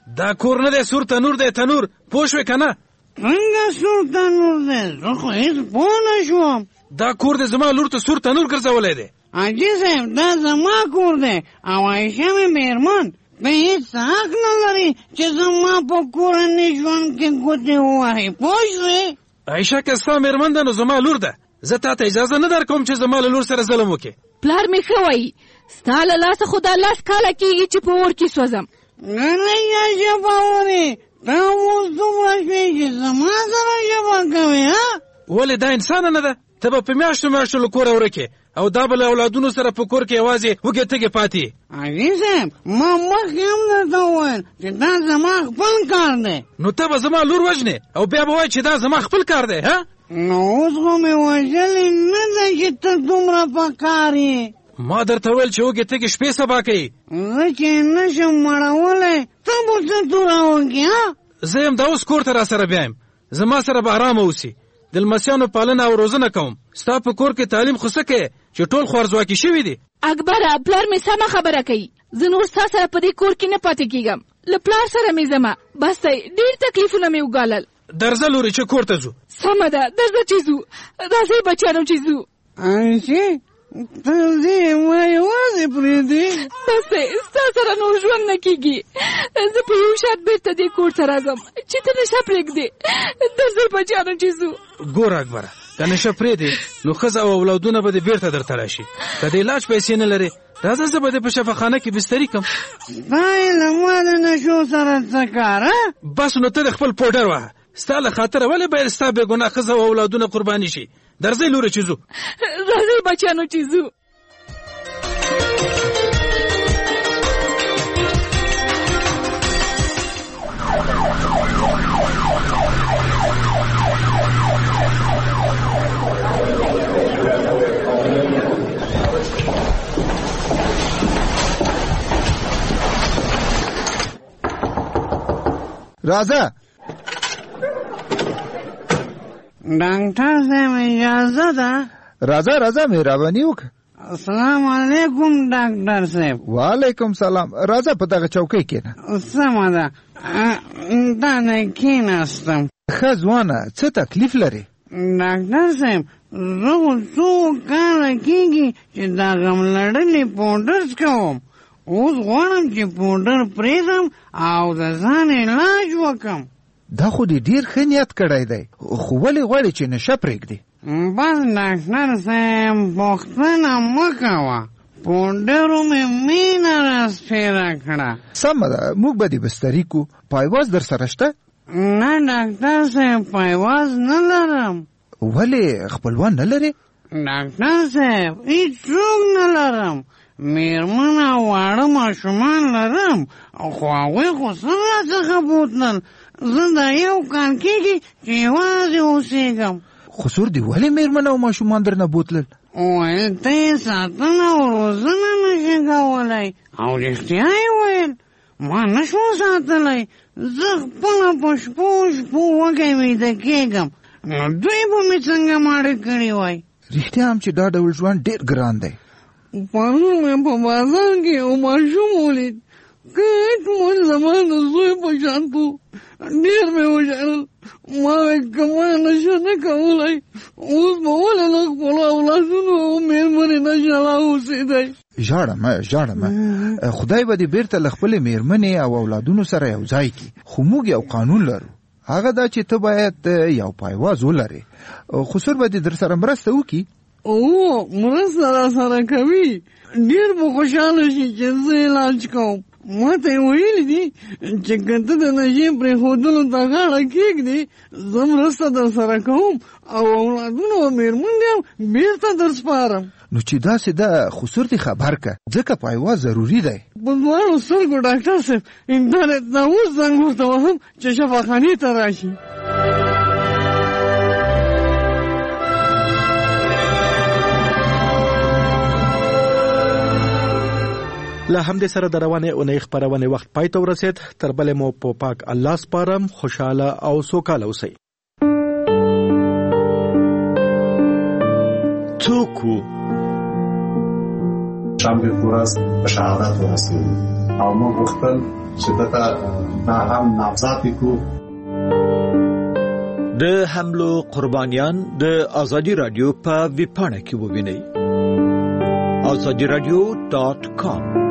دا کور نه دی سور تنور دی تنور پوه شوې که نه څنګه سور تنور دی زه خو هېڅ پوه نه شوم دا کور دی زما لور ته سور تنور ګرځولی دی حاجي صاحب دا زما کور دی او عایشه مې مېرمن په هېڅ حق نه لري چې زما په کورني ژوند کې ګوتې ووهي پوه شوې عایشه که ستا مېرمن ده نو زما لور ده زه تا ته اجازه نه درکوم چې زما له لور سره ظلم وکړې پلار مې ښه وایي ستا له لاسه خو دا 10 کاله کېږي چې په اور کې سوځم نه نه یا ژبه ورې ته اوس دومره شوې چې زما سره ژبه کوې ولې دا انسانه نه ده ته به په میاشتو میاشتو له کوره ورکې او دا به له اولادونو سره په کور کې یوازې وږې تږې پاتې حاجي صاحب ما مخکې هم درته وویل چې دا زما خپل کار دی نو ته به زما لور وژنې او بیا به وایې چې دا زما خپل کار دی نو اوس خو مې وژلې نه ده چې ته دومره په کار یې ما درته ویل چې وږې تږې شپې سبا کوي زه چې نه شم مړولی ته به څه توره وکړې زه یم دا اوس کور ته را سره بیایم زما سره به ارامه اوسي د لمسیانو پالنه او روزنه کوم ستا په کور کې تعلیم خو څه کوې چې ټول خوارځواکي شوي دي اکبره پلار مې سمه خبره کوي زه نور ستا سره په دې کور کې نه پاتې کېږم له پلار سره مې ځمه بس دی ډېر تکلیفونه مې وګالل درځه لورې چې کور ته ځو سمه ده درځه چې ځو راځئ بچیانو چې ځو عایشې ته ځې ما یوازې پرېږدې بس دی ستا سره نور ژوند نه کېږي زه په یو شات بېرته دې کور ته راځم چې ته نشه پرېږدې درځئ بچیانو چې ځو ګوره اکبره که نشه پرېږدې نو ښځه او اولادونه به دې بېرته درته راشي که د علاج پیسې نه لرې راځه زه به دې په شفاخانه کې بستري کړم دا یې له ما د نشو سره څه کار بس نو ته د خپل پوډر وهه ستا له خاطره ولې باید ستا بېګناه ښځه او اولادونه قرباني شي درځئ لورې چې ځو راځئ بچیانو چې ځو راځه ډاکټر صاحب اجازه ده راځه مهرباني وکړه السلام علیکم ډاکټر صاحب وعلیکم سلام راځه په دغه چوکۍ کښېنه سمه ده دا نه کښېناستم ښه ځوانه څه تکلیف لرې ډاکټر صاحب زه خو څو کاله کېږي چې دا غم لړلې پوډر څکوم اوس غواړم چې پوډر پرېږدم او د ځان علاج وکړم دا خو دې ډېر ښه نیت کړی دی خو ولې غواړې چې نشه پرېږدې بس ډاکټر صاحب پوښتنه مه کوه پوډرو مې مینه راسپېره کړه سمه ده موږ به دې بستري کړو پایواز در سره شته نه ډاکټر صاحب پایواز نه لرم ولې خپلوان نه لرې ډاکټر صاحب هېڅوک نه لرم مېرمن او واړه ماشومان لرم خو هغوی خو څه راڅخه بوتلل زه دا یو کال کېږي چې یوازې اوسېږم خسور دې ولې مېرمن او ماشومان درنه بوتلل ویل ته یې ساتنه او روزنه نشي کولی او رښتیا یې ویل ما نشو ساتلی زه خپله په شپو وږی ویده کېږم نو دوی به مې څنګه ماړه کړي وای رښتیا هم چې دا ډول ژوند ډېر ګران دی پرون مې په بازار کې یو ماشوم ولید کټ مون زما د زوی په شان و ډېر مې وژړل ما ویل که ما نشه نه کولی اوس به ولې له خپلو اولادونو او مېرمنې نه جلا اوسېدی ژاړه خدای به دې بېرته له خپلې مېرمنې او اولادونو سره یو ځای کړي خو موږ یو قانون لرو هغه دا چې ته باید یو پایواز ولرې خسور به دې در سره مرسته وکړي مرسته را سره کوي ډېر به خوشحاله شي چې زه علاج کوم ما ته یې ویلي دي چې که ته د نشې پرېښودلو ته غاړه کېږدې زه مرسته در سره کوم او اولادونه او مېرمنې هم بېرته در سپارم نو چې داسې ده خسور دې خبر که ځکه پایواز ضروري دی په دواړو سترګو ډاکټر صاحب دا اوس زنګ ورته وهم چې شفاخانې ته راشي له همدې سره د روانې اونۍ خپرونې وخت پای ته ورسېد تر بلې مو په پاک الله سپارم خوشحاله او سوکاله اوسئ څوک وو شنبه ورځ په شهادت ورسېدو او موږ غوښتل چې دا هم نامزد کو. د حملو قربانیان د ازادي رادیو په ویبپاڼه کې ووینئ. azadiradio.com